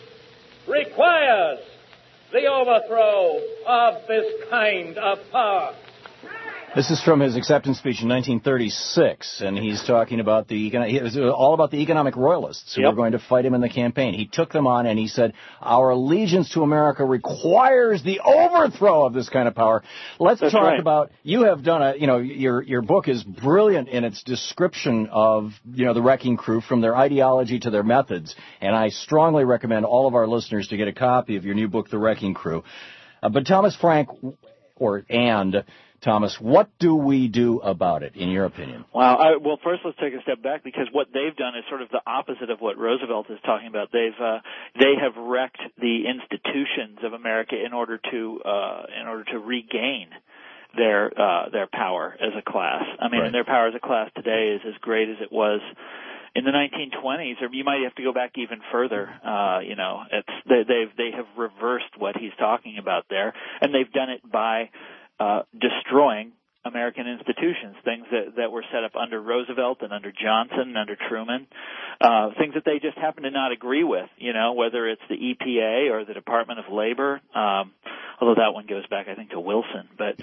requires the overthrow of this kind of power. This is from his acceptance speech in 1936, and he's talking about it was all about the economic royalists who were going to fight him in the campaign. He took them on, and he said, our allegiance to America requires the overthrow of this kind of power. Let's talk about, you have done your book is brilliant in its description of, the Wrecking Crew, from their ideology to their methods, and I strongly recommend all of our listeners to get a copy of your new book, The Wrecking Crew. But Thomas Frank, Thomas, what do we do about it, in your opinion? Well, first let's take a step back, because what they've done is sort of the opposite of what Roosevelt is talking about. They have wrecked the institutions of America in order to regain their power as a class. I mean, and their power as a class today is as great as it was in the 1920s, or you might have to go back even further. They have reversed what he's talking about there, and they've done it by destroying American institutions, things that were set up under Roosevelt and under Johnson and under Truman, things that they just happen to not agree with, whether it's the EPA or the Department of Labor, although that one goes back, I think, to Wilson. But,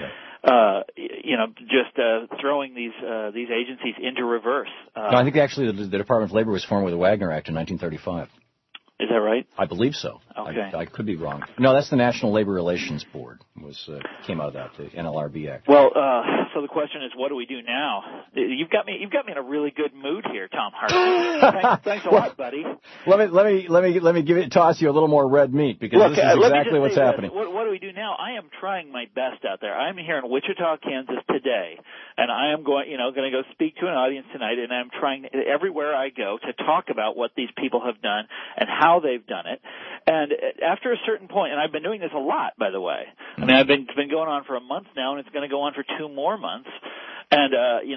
just throwing these agencies into reverse. No, I think actually the Department of Labor was formed with the Wagner Act in 1935. Is that right? I believe so. Okay. I could be wrong. No, that's the National Labor Relations Board came out of that, the NLRB Act. Well, so the question is, what do we do now? You've got me in a really good mood here, Tom Hartman. Thanks a lot, buddy. Let me toss you a little more red meat, because this is exactly what's happening. What do we do now? I am trying my best out there. I'm here in Wichita, Kansas today, and I am going to go speak to an audience tonight, and I'm trying everywhere I go to talk about what these people have done and how they've done it. And after a certain point, and I've been doing this a lot, by the way. I mean, it's been going on for a month now, and it's going to go on for 2 more months. And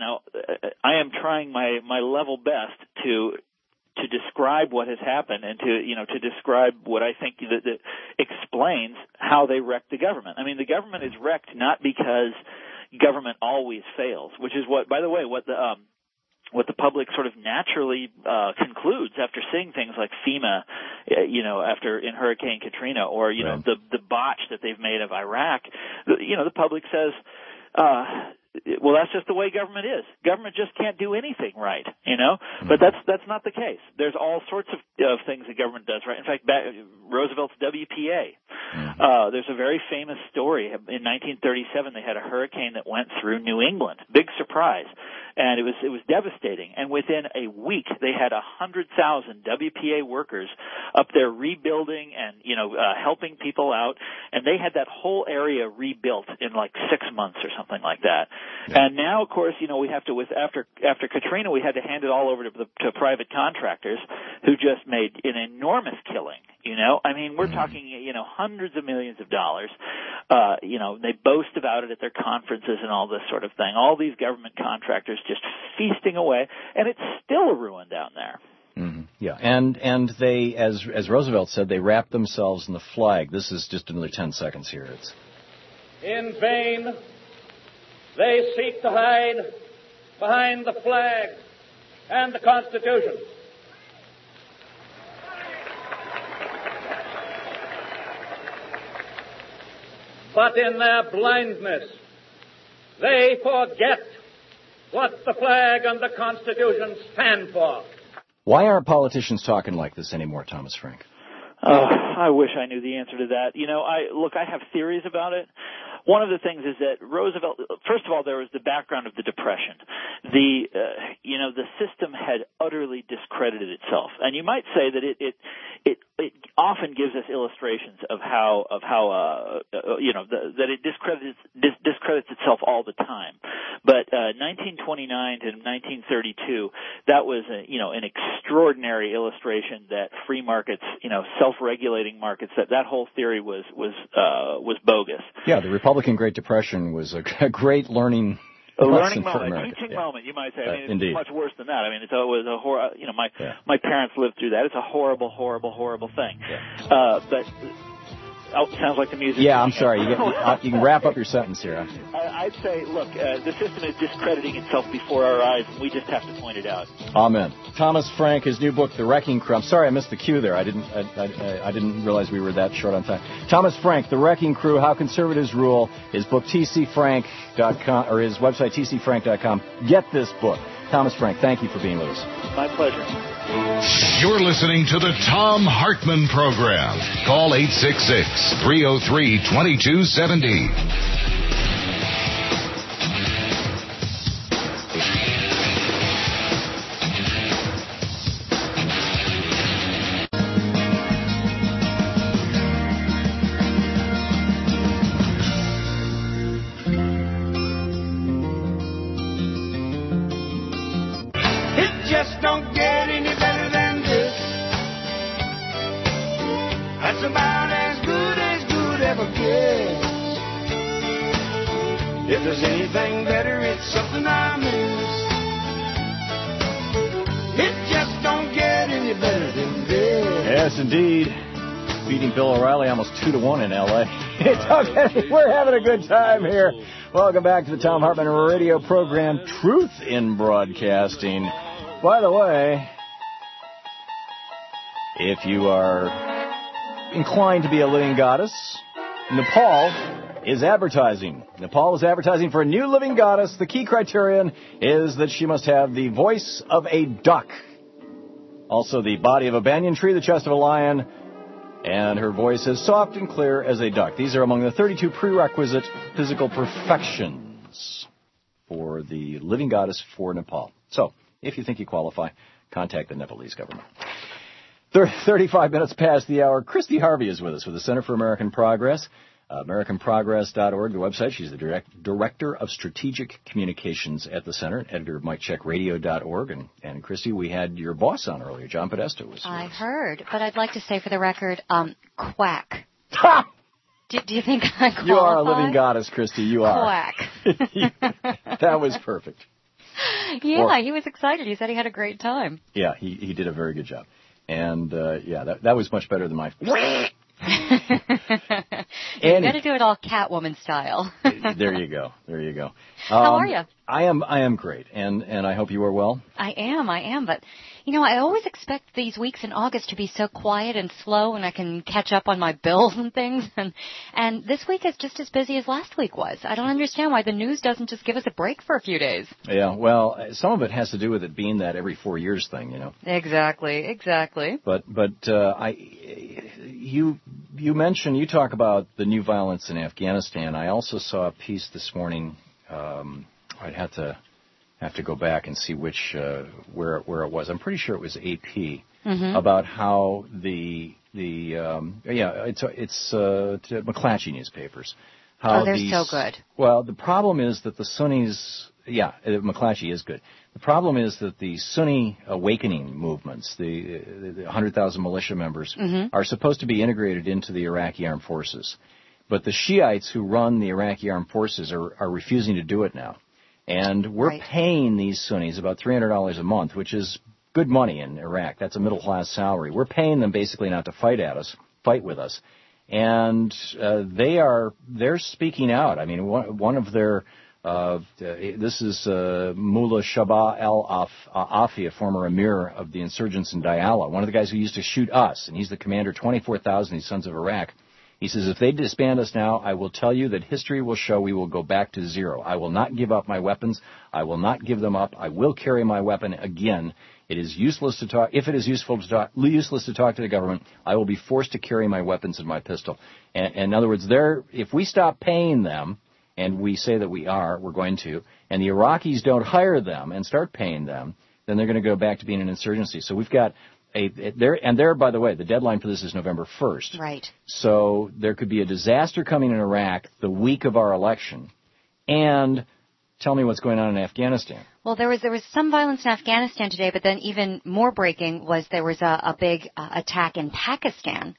I am trying my level best to describe what has happened, and to describe what I think that explains how they wrecked the government. I mean, the government is wrecked not because government always fails, which is what the public sort of naturally concludes after seeing things like FEMA, after in Hurricane Katrina, or the botch that they've made of Iraq. The public says, well, that's just the way government is. Government just can't do anything right, But that's not the case. There's all sorts of things the government does right. In fact, Roosevelt's WPA. There's a very famous story. In 1937, they had a hurricane that went through New England. Big surprise. And it was devastating. And within a week, they had 100,000 WPA workers up there rebuilding and, helping people out. And they had that whole area rebuilt in like 6 months or something like that. Yeah. And now, of course, we have to, after Katrina, we had to hand it all over to private contractors who just made an enormous killing. I mean, we're talking, hundreds of millions of dollars. They boast about it at their conferences and all this sort of thing. All these government contractors just feasting away, and it's still a ruin down there. Mm-hmm. Yeah, and they, as Roosevelt said, they wrapped themselves in the flag. This is just another 10 seconds here. In vain, they seek to hide behind the flag and the Constitution. But in their blindness, they forget what the flag and the Constitution stand for. Why aren't politicians talking like this anymore, Thomas Frank? I wish I knew the answer to that. I have theories about it. One of the things is that Roosevelt, first of all, there was the background of the Depression. The system had utterly discredited itself. And you might say that it often gives us illustrations of how that it discredits itself all the time. But 1929 to 1932, that was an extraordinary illustration that free markets, self-regulating markets, that whole theory was bogus. Yeah, the Republican Great Depression was a great learning. A learning moment, a teaching moment, you might say. I mean, indeed. It's much worse than that. I mean, it was a horror. My parents lived through that. It's a horrible, horrible, horrible thing. Yeah. But Oh, sounds like the music. Yeah, I'm sorry. You can wrap up your sentence here. I'd say, look, the system is discrediting itself before our eyes, and we just have to point it out. Amen. Thomas Frank, his new book, The Wrecking Crew. I'm sorry I missed the cue there. I didn't realize we were that short on time. Thomas Frank, The Wrecking Crew, How Conservatives Rule. His book, tcfrank.com, or his website, tcfrank.com. Get this book. Thomas Frank, thank you for being with us. My pleasure. You're listening to the Thom Hartmann Program. Call 866-303-2270. It just don't get any better than this. That's about as good ever gets. If there's anything better, it's something I miss. It just don't get any better than this. Yes, indeed. Beating Bill O'Reilly almost 2-1 in L.A. It's okay. We're having a good time here. Welcome back to the Thom Hartmann radio program, Truth in Broadcasting. By the way, if you are inclined to be a living goddess, Nepal is advertising. Nepal is advertising for a new living goddess. The key criterion is that she must have the voice of a duck, also the body of a banyan tree, the chest of a lion, and her voice is soft and clear as a duck. These are among the 32 prerequisite physical perfections for the living goddess for Nepal. So, if you think you qualify, contact the Nepalese government. 35 minutes past the hour. Christy Harvey is with us with the Center for American Progress, AmericanProgress.org, the website. She's the Director of Strategic Communications at the Center, editor of MikeCheckRadio.org. And Christy, we had your boss on earlier, John Podesta. I heard, but I'd like to say for the record, quack. Do you think I qualify? You are a living goddess, Christy. You are. Quack. That was perfect. Yeah, he was excited. He said he had a great time. Yeah, he did a very good job. And, that was much better than my... You got to do it all Catwoman style. There you go. How are you? I am great, and I hope you are well. I am, but, I always expect these weeks in August to be so quiet and slow, and I can catch up on my bills and things, and this week is just as busy as last week was. I don't understand why the news doesn't just give us a break for a few days. Yeah, well, some of it has to do with it being that every 4 years thing, Exactly. But you mentioned, you talk about the new violence in Afghanistan. I also saw a piece this morning. I'd have to go back and see which where it was. I'm pretty sure it was AP about how it's McClatchy newspapers. How they're so good. Well, the problem is that the Sunnis. Yeah, McClatchy is good. The problem is that the Sunni awakening movements, the 100,000 militia members, are supposed to be integrated into the Iraqi armed forces. But the Shiites who run the Iraqi armed forces are refusing to do it now. And we're paying these Sunnis about $300 a month, which is good money in Iraq. That's a middle-class salary. We're paying them basically not to fight with us. And they're speaking out. I mean, one of their... this is Mullah Shabah al-Afi, a former emir of the insurgents in Diyala, one of the guys who used to shoot us, and he's the commander of 24,000 these Sons of Iraq. He says, if they disband us now, I will tell you that history will show we will go back to zero. I will not give up my weapons. I will not give them up. I will carry my weapon again. It is useless to talk. If it is useless to talk to the government, I will be forced to carry my weapons and my pistol. And in other words, if we stop paying them, and we say that we're going to, and the Iraqis don't hire them and start paying them, then they're going to go back to being an insurgency. So we've got by the way, the deadline for this is November 1st. Right. So there could be a disaster coming in Iraq the week of our election. And tell me what's going on in Afghanistan. Well, there was some violence in Afghanistan today, but then even more breaking was there was a big attack in Pakistan.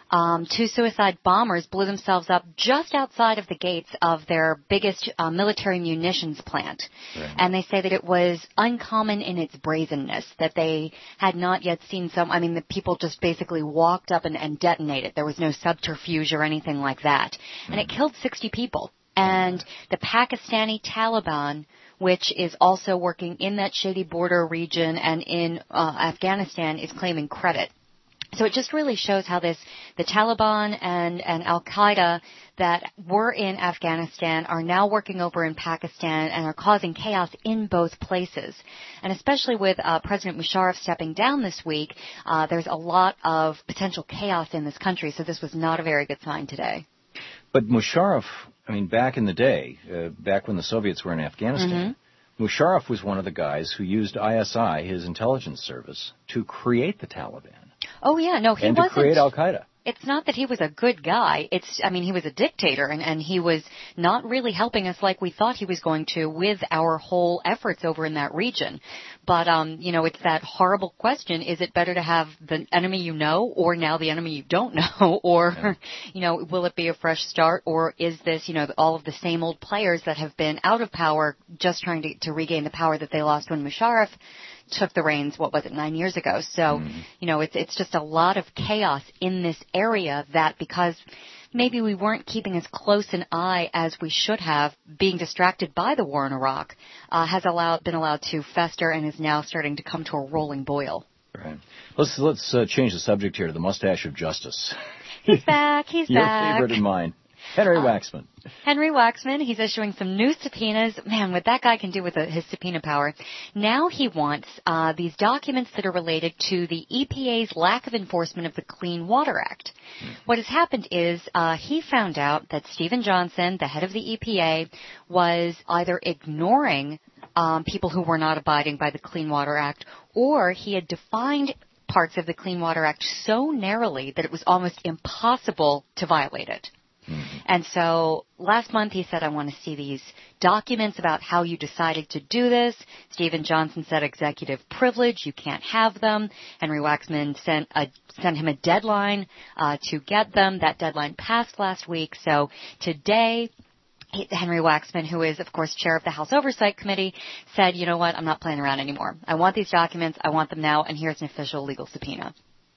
two suicide bombers blew themselves up just outside of the gates of their biggest military munitions plant. Right. And they say that it was uncommon in its brazenness, that they had not yet seen the people just basically walked up and detonated. There was no subterfuge or anything like that. And it killed 60 people. And the Pakistani Taliban, which is also working in that shady border region and in Afghanistan, is claiming credit. So it just really shows how the Taliban and Al-Qaeda that were in Afghanistan are now working over in Pakistan and are causing chaos in both places. And especially with President Musharraf stepping down this week, there's a lot of potential chaos in this country, so this was not a very good sign today. But Musharraf, back in the day, back when the Soviets were in Afghanistan, Musharraf was one of the guys who used ISI, his intelligence service, to create the Taliban. Oh, yeah. No, he wasn't. And to create Al-Qaeda. It's not that he was a good guy. He was a dictator, and he was not really helping us like we thought he was going to with our whole efforts over in that region. But, it's that horrible question, is it better to have the enemy you know or now the enemy you don't know? Or, will it be a fresh start? Or is this, all of the same old players that have been out of power just trying to regain the power that they lost when Musharraf took the reins, 9 years ago. So, it's just a lot of chaos in this area that because maybe we weren't keeping as close an eye as we should have, being distracted by the war in Iraq, has been allowed to fester and is now starting to come to a rolling boil. Right. Let's change the subject here to the mustache of justice. He's back. Your favorite and mine. Henry Waxman. Henry Waxman, he's issuing some new subpoenas. Man, what that guy can do with his subpoena power. Now he wants these documents that are related to the EPA's lack of enforcement of the Clean Water Act. What has happened is he found out that Stephen Johnson, the head of the EPA, was either ignoring people who were not abiding by the Clean Water Act, or he had defined parts of the Clean Water Act so narrowly that it was almost impossible to violate it. And so last month he said, I want to see these documents about how you decided to do this. Stephen Johnson said executive privilege, you can't have them. Henry Waxman sent him a deadline to get them. That deadline passed last week. So today, Henry Waxman, who is, of course, chair of the House Oversight Committee, said, you know what, I'm not playing around anymore. I want these documents. I want them now, and here's an official legal subpoena.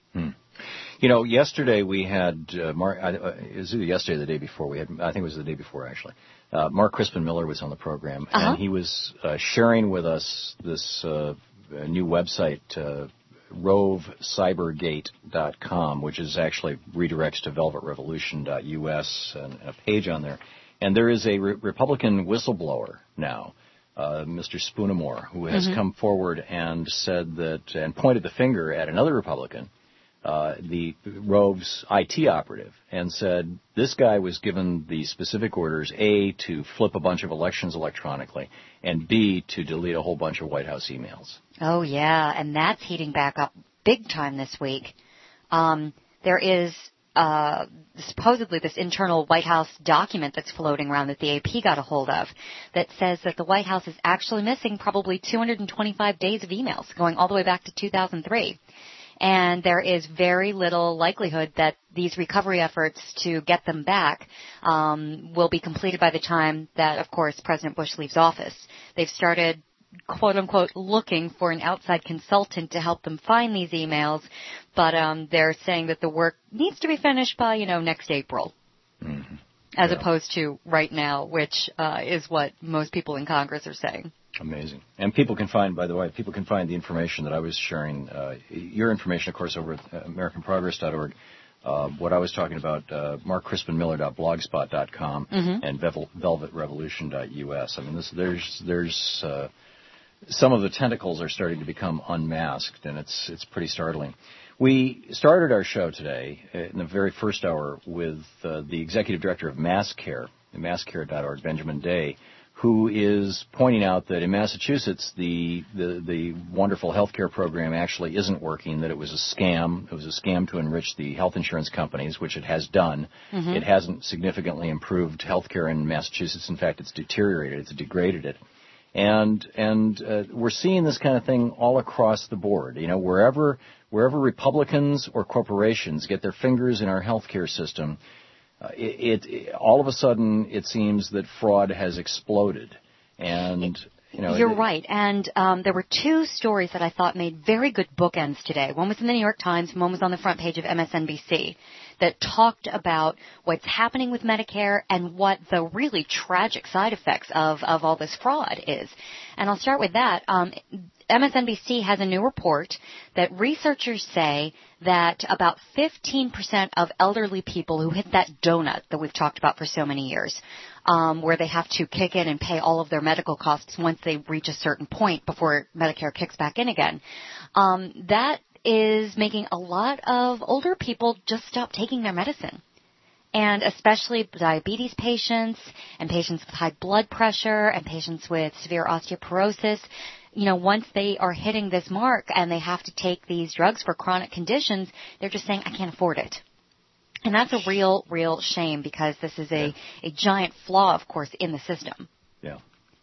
Yesterday we had, is it yesterday or the day before? I think it was the day before, actually. Mark Crispin Miller was on the program, and he was sharing with us this new website, rovecybergate.com, which is actually redirects to velvetrevolution.us and a page on there. And there is a Republican whistleblower now, Mr. Spoonamore, who has come forward and said that, and pointed the finger at another Republican, the Rove's IT operative, and said this guy was given the specific orders, A, to flip a bunch of elections electronically, and B, to delete a whole bunch of White House emails. Oh, yeah, and that's heating back up big time this week. There is supposedly this internal White House document that's floating around that the AP got a hold of that says that the White House is actually missing probably 225 days of emails going all the way back to 2003. And there is very little likelihood that these recovery efforts to get them back will be completed by the time that, of course, President Bush leaves office. They've started, quote-unquote, looking for an outside consultant to help them find these emails, but they're saying that the work needs to be finished by, next April, as opposed to right now, which is what most people in Congress are saying. Amazing. And people can find, by the way, the information that I was sharing, your information, of course, over at AmericanProgress.org. What I was talking about, markcrispinmiller.blogspot.com and velvetrevolution.us. I mean, there's some of the tentacles are starting to become unmasked, and it's pretty startling. We started our show today in the very first hour with the executive director of MassCare, masscare.org, Benjamin Day, who is pointing out that in Massachusetts the wonderful health care program actually isn't working, that it was a scam. It was a scam to enrich the health insurance companies, which it has done. It hasn't significantly improved health care in Massachusetts. In fact, it's deteriorated. It's degraded it. And we're seeing this kind of thing all across the board. You know, wherever Republicans or corporations get their fingers in our healthcare system, it all of a sudden it seems that fraud has exploded. And you're right. And there were two stories that I thought made very good bookends today. One was in the New York Times, and one was on the front page of MSNBC that talked about what's happening with Medicare and what the really tragic side effects of all this fraud is. And I'll start with that. MSNBC has a new report that researchers say that about 15% of elderly people who hit that donut that we've talked about for so many years, where they have to kick in and pay all of their medical costs once they reach a certain point before Medicare kicks back in again, that is making a lot of older people just stop taking their medicine. And especially diabetes patients and patients with high blood pressure and patients with severe osteoporosis. You know, once they are hitting this mark and they have to take these drugs for chronic conditions, they're just saying, I can't afford it. And that's a real shame because this is a giant flaw, of course, in the system. Yeah.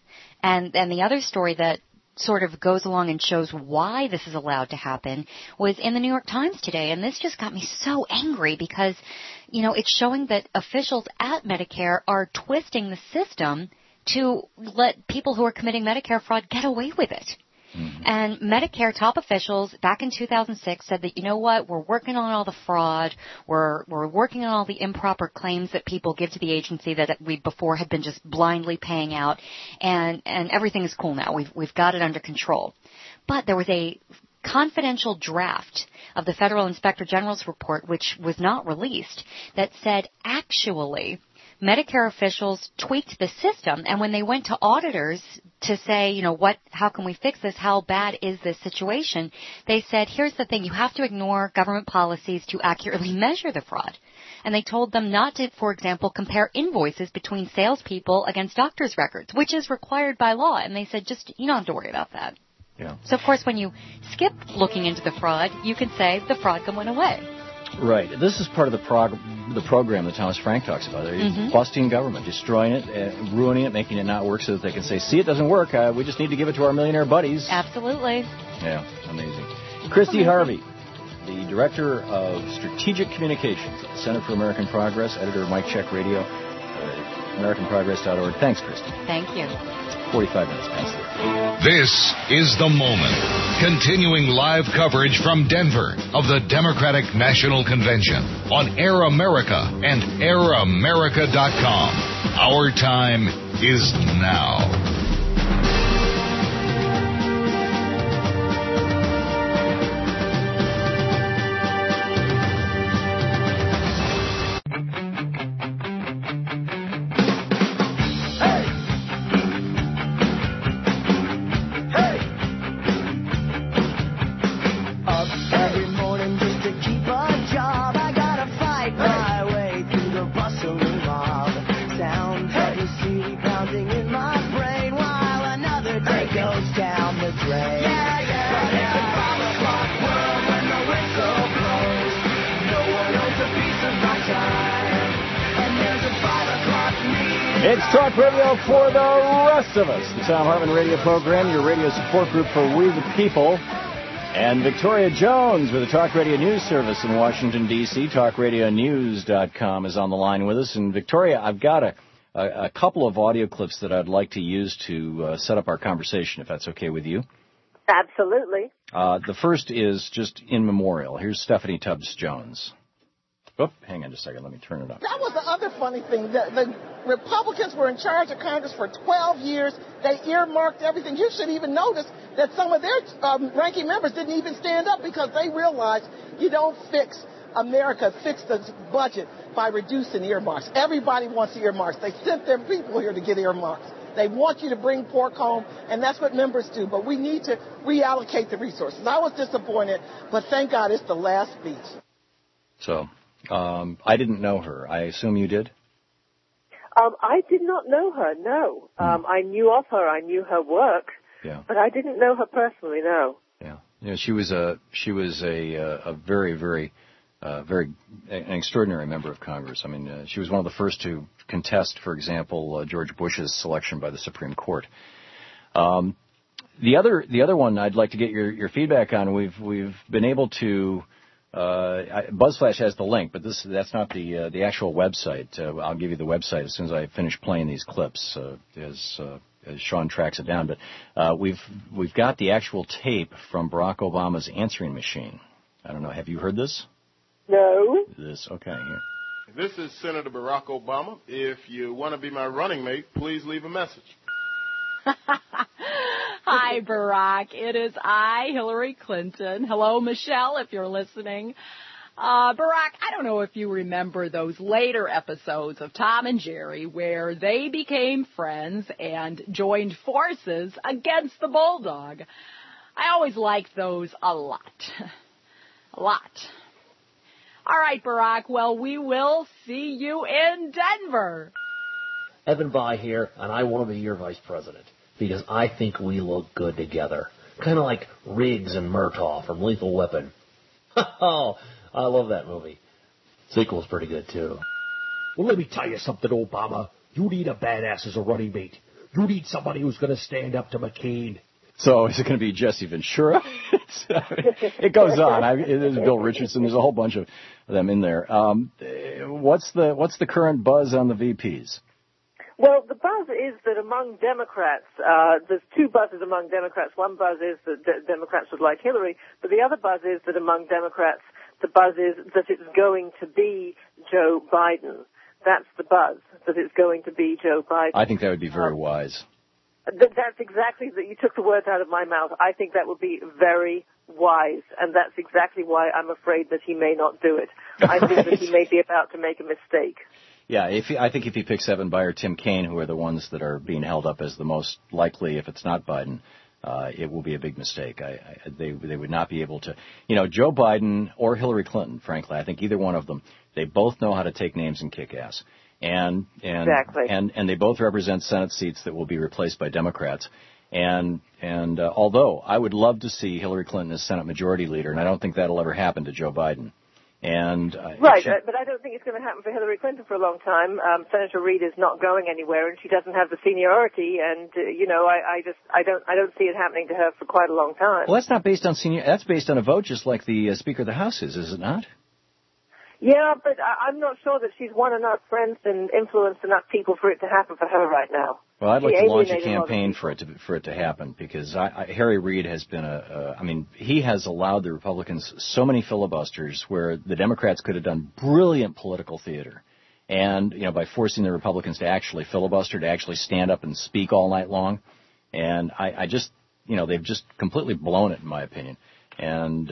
And the other story that sort of goes along and shows why this is allowed to happen was in the New York Times today. And this just got me so angry because, you know, it's showing that officials at Medicare are twisting the system to let people who are committing Medicare fraud get away with it. Mm-hmm. And Medicare top officials back in 2006 said that, you know what, we're working on all the fraud, we're working on all the improper claims that people give to the agency that we before had been just blindly paying out, and everything is cool now. We've got it under control. But there was a confidential draft of the Federal Inspector General's report, which was not released, that said actually Medicare officials tweaked the system, and when they went to auditors to say, you know, how can we fix this? How bad is this situation? They said, here's the thing, you have to ignore government policies to accurately measure the fraud. And they told them not to, for example, compare invoices between salespeople against doctors' records, which is required by law. And they said, you don't have to worry about that. Yeah. So, of course, when you skip looking into the fraud, you can say the fraud went away. Right. This is part of the program that Thomas Frank talks about. They're busting government, destroying it, ruining it, making it not work so that they can say, see, it doesn't work. We just need to give it to our millionaire buddies. Absolutely. Yeah, amazing. Christy Harvey, the Director of Strategic Communications at the Center for American Progress, editor of Mike Check Radio, AmericanProgress.org. Thanks, Christy. Thank you. 45 minutes past 3. This is The Moment. Continuing live coverage from Denver of the Democratic National Convention on Air America and AirAmerica.com. Our time is now. It's Talk Radio for the rest of us. The Tom Hartman radio program, your radio support group for We the People. And Victoria Jones with the Talk Radio News Service in Washington, D.C. TalkRadioNews.com is on the line with us. And Victoria, I've got a couple of audio clips that I'd like to use to set up our conversation, if that's okay with you. Absolutely. The first is just in memorial. Here's Stephanie Tubbs Jones. Oh, hang on just a second. Let me turn it up. That was the other funny thing. The Republicans were in charge of Congress for 12 years. They earmarked everything. You should even notice that some of their ranking members didn't even stand up because they realized you don't fix America, fix the budget by reducing earmarks. Everybody wants earmarks. They sent their people here to get earmarks. They want you to bring pork home, and that's what members do. But we need to reallocate the resources. I was disappointed, but thank God it's the last speech. So... I didn't know her. I assume you did? I did not know her, no. I knew of her. I knew her work. Yeah. But I didn't know her personally, no. Yeah. You know, she was a very, very, very an extraordinary member of Congress. I mean, she was one of the first to contest, for example, George Bush's selection by the Supreme Court. The other one I'd like to get your feedback on. We've been able to. BuzzFlash has the link, but that's not the actual website. I'll give you the website as soon as I finish playing these clips as Sean tracks it down. But we've got the actual tape from Barack Obama's answering machine. I don't know. Have you heard this? No. Okay. Here. This is Senator Barack Obama. If you want to be my running mate, please leave a message. Hi, Barack. It is I, Hillary Clinton. Hello, Michelle, if you're listening. Barack, I don't know if you remember those later episodes of Tom and Jerry where they became friends and joined forces against the Bulldog. I always liked those a lot. A lot. All right, Barack. Well, we will see you in Denver. Evan Bayh here, and I want to be your vice president because I think we look good together. Kind of like Riggs and Murtaugh from Lethal Weapon. Oh, I love that movie. Sequel's pretty good, too. Well, let me tell you something, Obama. You need a badass as a running mate. You need somebody who's going to stand up to McCain. So is it going to be Jesse Ventura? It goes on. There's Bill Richardson. There's a whole bunch of them in there. What's the current buzz on the VPs? Well, the buzz is that among Democrats, there's two buzzes among Democrats. One buzz is that Democrats would like Hillary, but the other buzz is that among Democrats, the buzz is that it's going to be Joe Biden. That's the buzz, that it's going to be Joe Biden. I think that would be very wise. That's exactly that. You took the words out of my mouth. I think that would be very wise, and that's exactly why I'm afraid that he may not do it. I think that he may be about to make a mistake. Yeah, I think if he picks Evan Bayh or Tim Kaine, who are the ones that are being held up as the most likely, if it's not Biden, it will be a big mistake. They would not be able to, Joe Biden or Hillary Clinton, frankly. I think either one of them, they both know how to take names and kick ass. Exactly. And they both represent Senate seats that will be replaced by Democrats. And although I would love to see Hillary Clinton as Senate Majority Leader, and I don't think that'll ever happen to Joe Biden. Right, but I don't think it's going to happen for Hillary Clinton for a long time. Senator Reid is not going anywhere, and she doesn't have the seniority. And I don't see it happening to her for quite a long time. Well, that's not based on senior. That's based on a vote, just like the Speaker of the House is it not? Yeah, but I'm not sure that she's won enough friends and influenced enough people for it to happen for her right now. Well, I'd like to launch a campaign for it to happen because Harry Reid has been he has allowed the Republicans so many filibusters where the Democrats could have done brilliant political theater, and by forcing the Republicans to actually filibuster, to actually stand up and speak all night long, and I just they've just completely blown it in my opinion, and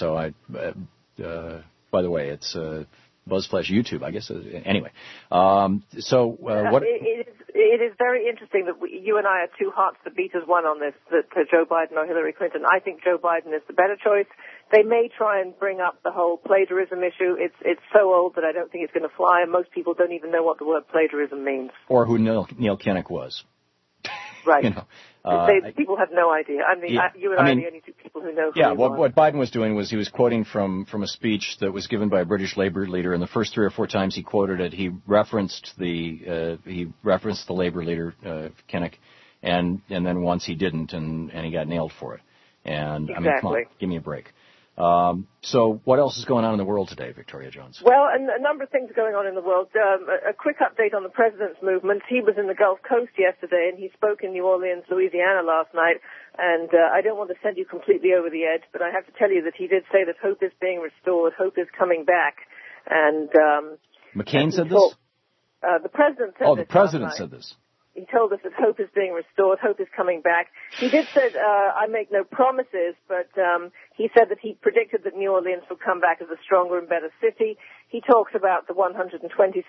by the way, it's BuzzFlash YouTube, I guess. Anyway, what? It is very interesting that you and I are two hearts that beat as one on this, that Joe Biden or Hillary Clinton. I think Joe Biden is the better choice. They may try and bring up the whole plagiarism issue. It's so old that I don't think it's going to fly, and most people don't even know what the word plagiarism means. Or who Neil Kinnock was. Right. People have no idea. You and I are the only two people who know who he was. What Biden was doing was he was quoting from a speech that was given by a British Labour leader, and the first 3 or 4 times he quoted it, he referenced the Labour leader, Kinnock, and then once he didn't, and he got nailed for it. And exactly. Come on, give me a break. So what else is going on in the world today, Victoria Jones? Well, a number of things going on in the world. A quick update on the president's movement. He was in the Gulf Coast yesterday, and he spoke in New Orleans, Louisiana last night. And I don't want to send you completely over the edge, but I have to tell you that he did say that hope is being restored, hope is coming back. And McCain said this? The president said this. Oh, the president said this. He told us that hope is being restored, hope is coming back. He did say, I make no promises, but he said that he predicted that New Orleans would come back as a stronger and better city. He talks about the $126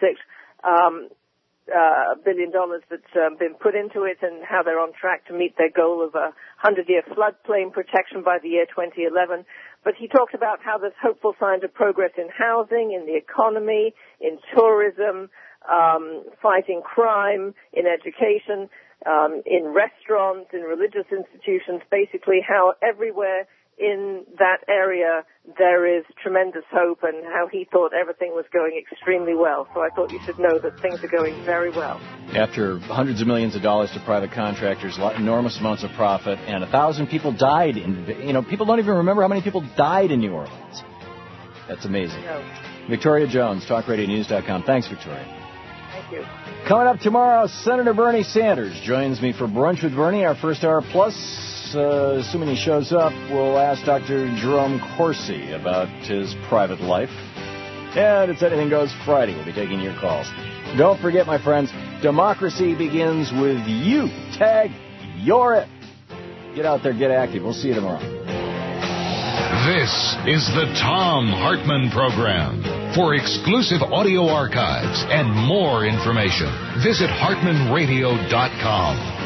billion that's been put into it and how they're on track to meet their goal of a 100-year floodplain protection by the year 2011. But he talked about how there's hopeful signs of progress in housing, in the economy, in tourism, fighting crime, in education, in restaurants, in religious institutions, basically how everywhere in that area there is tremendous hope, and how he thought everything was going extremely well. So I thought you should know that things are going very well. After hundreds of millions of dollars to private contractors, enormous amounts of profit, and 1,000 people died. People don't even remember how many people died in New Orleans. That's amazing. No. Victoria Jones, TalkRadioNews.com. Thanks, Victoria. Thank you. Coming up tomorrow, Senator Bernie Sanders joins me for Brunch with Bernie, our first hour plus. Assuming he shows up, we'll ask Dr. Jerome Corsi about his private life. And it's Anything Goes Friday. We'll be taking your calls. Don't forget, my friends, democracy begins with you. Tag, you're it. Get out there, get active. We'll see you tomorrow. This is the Thom Hartmann Program. For exclusive audio archives and more information, visit HartmannRadio.com.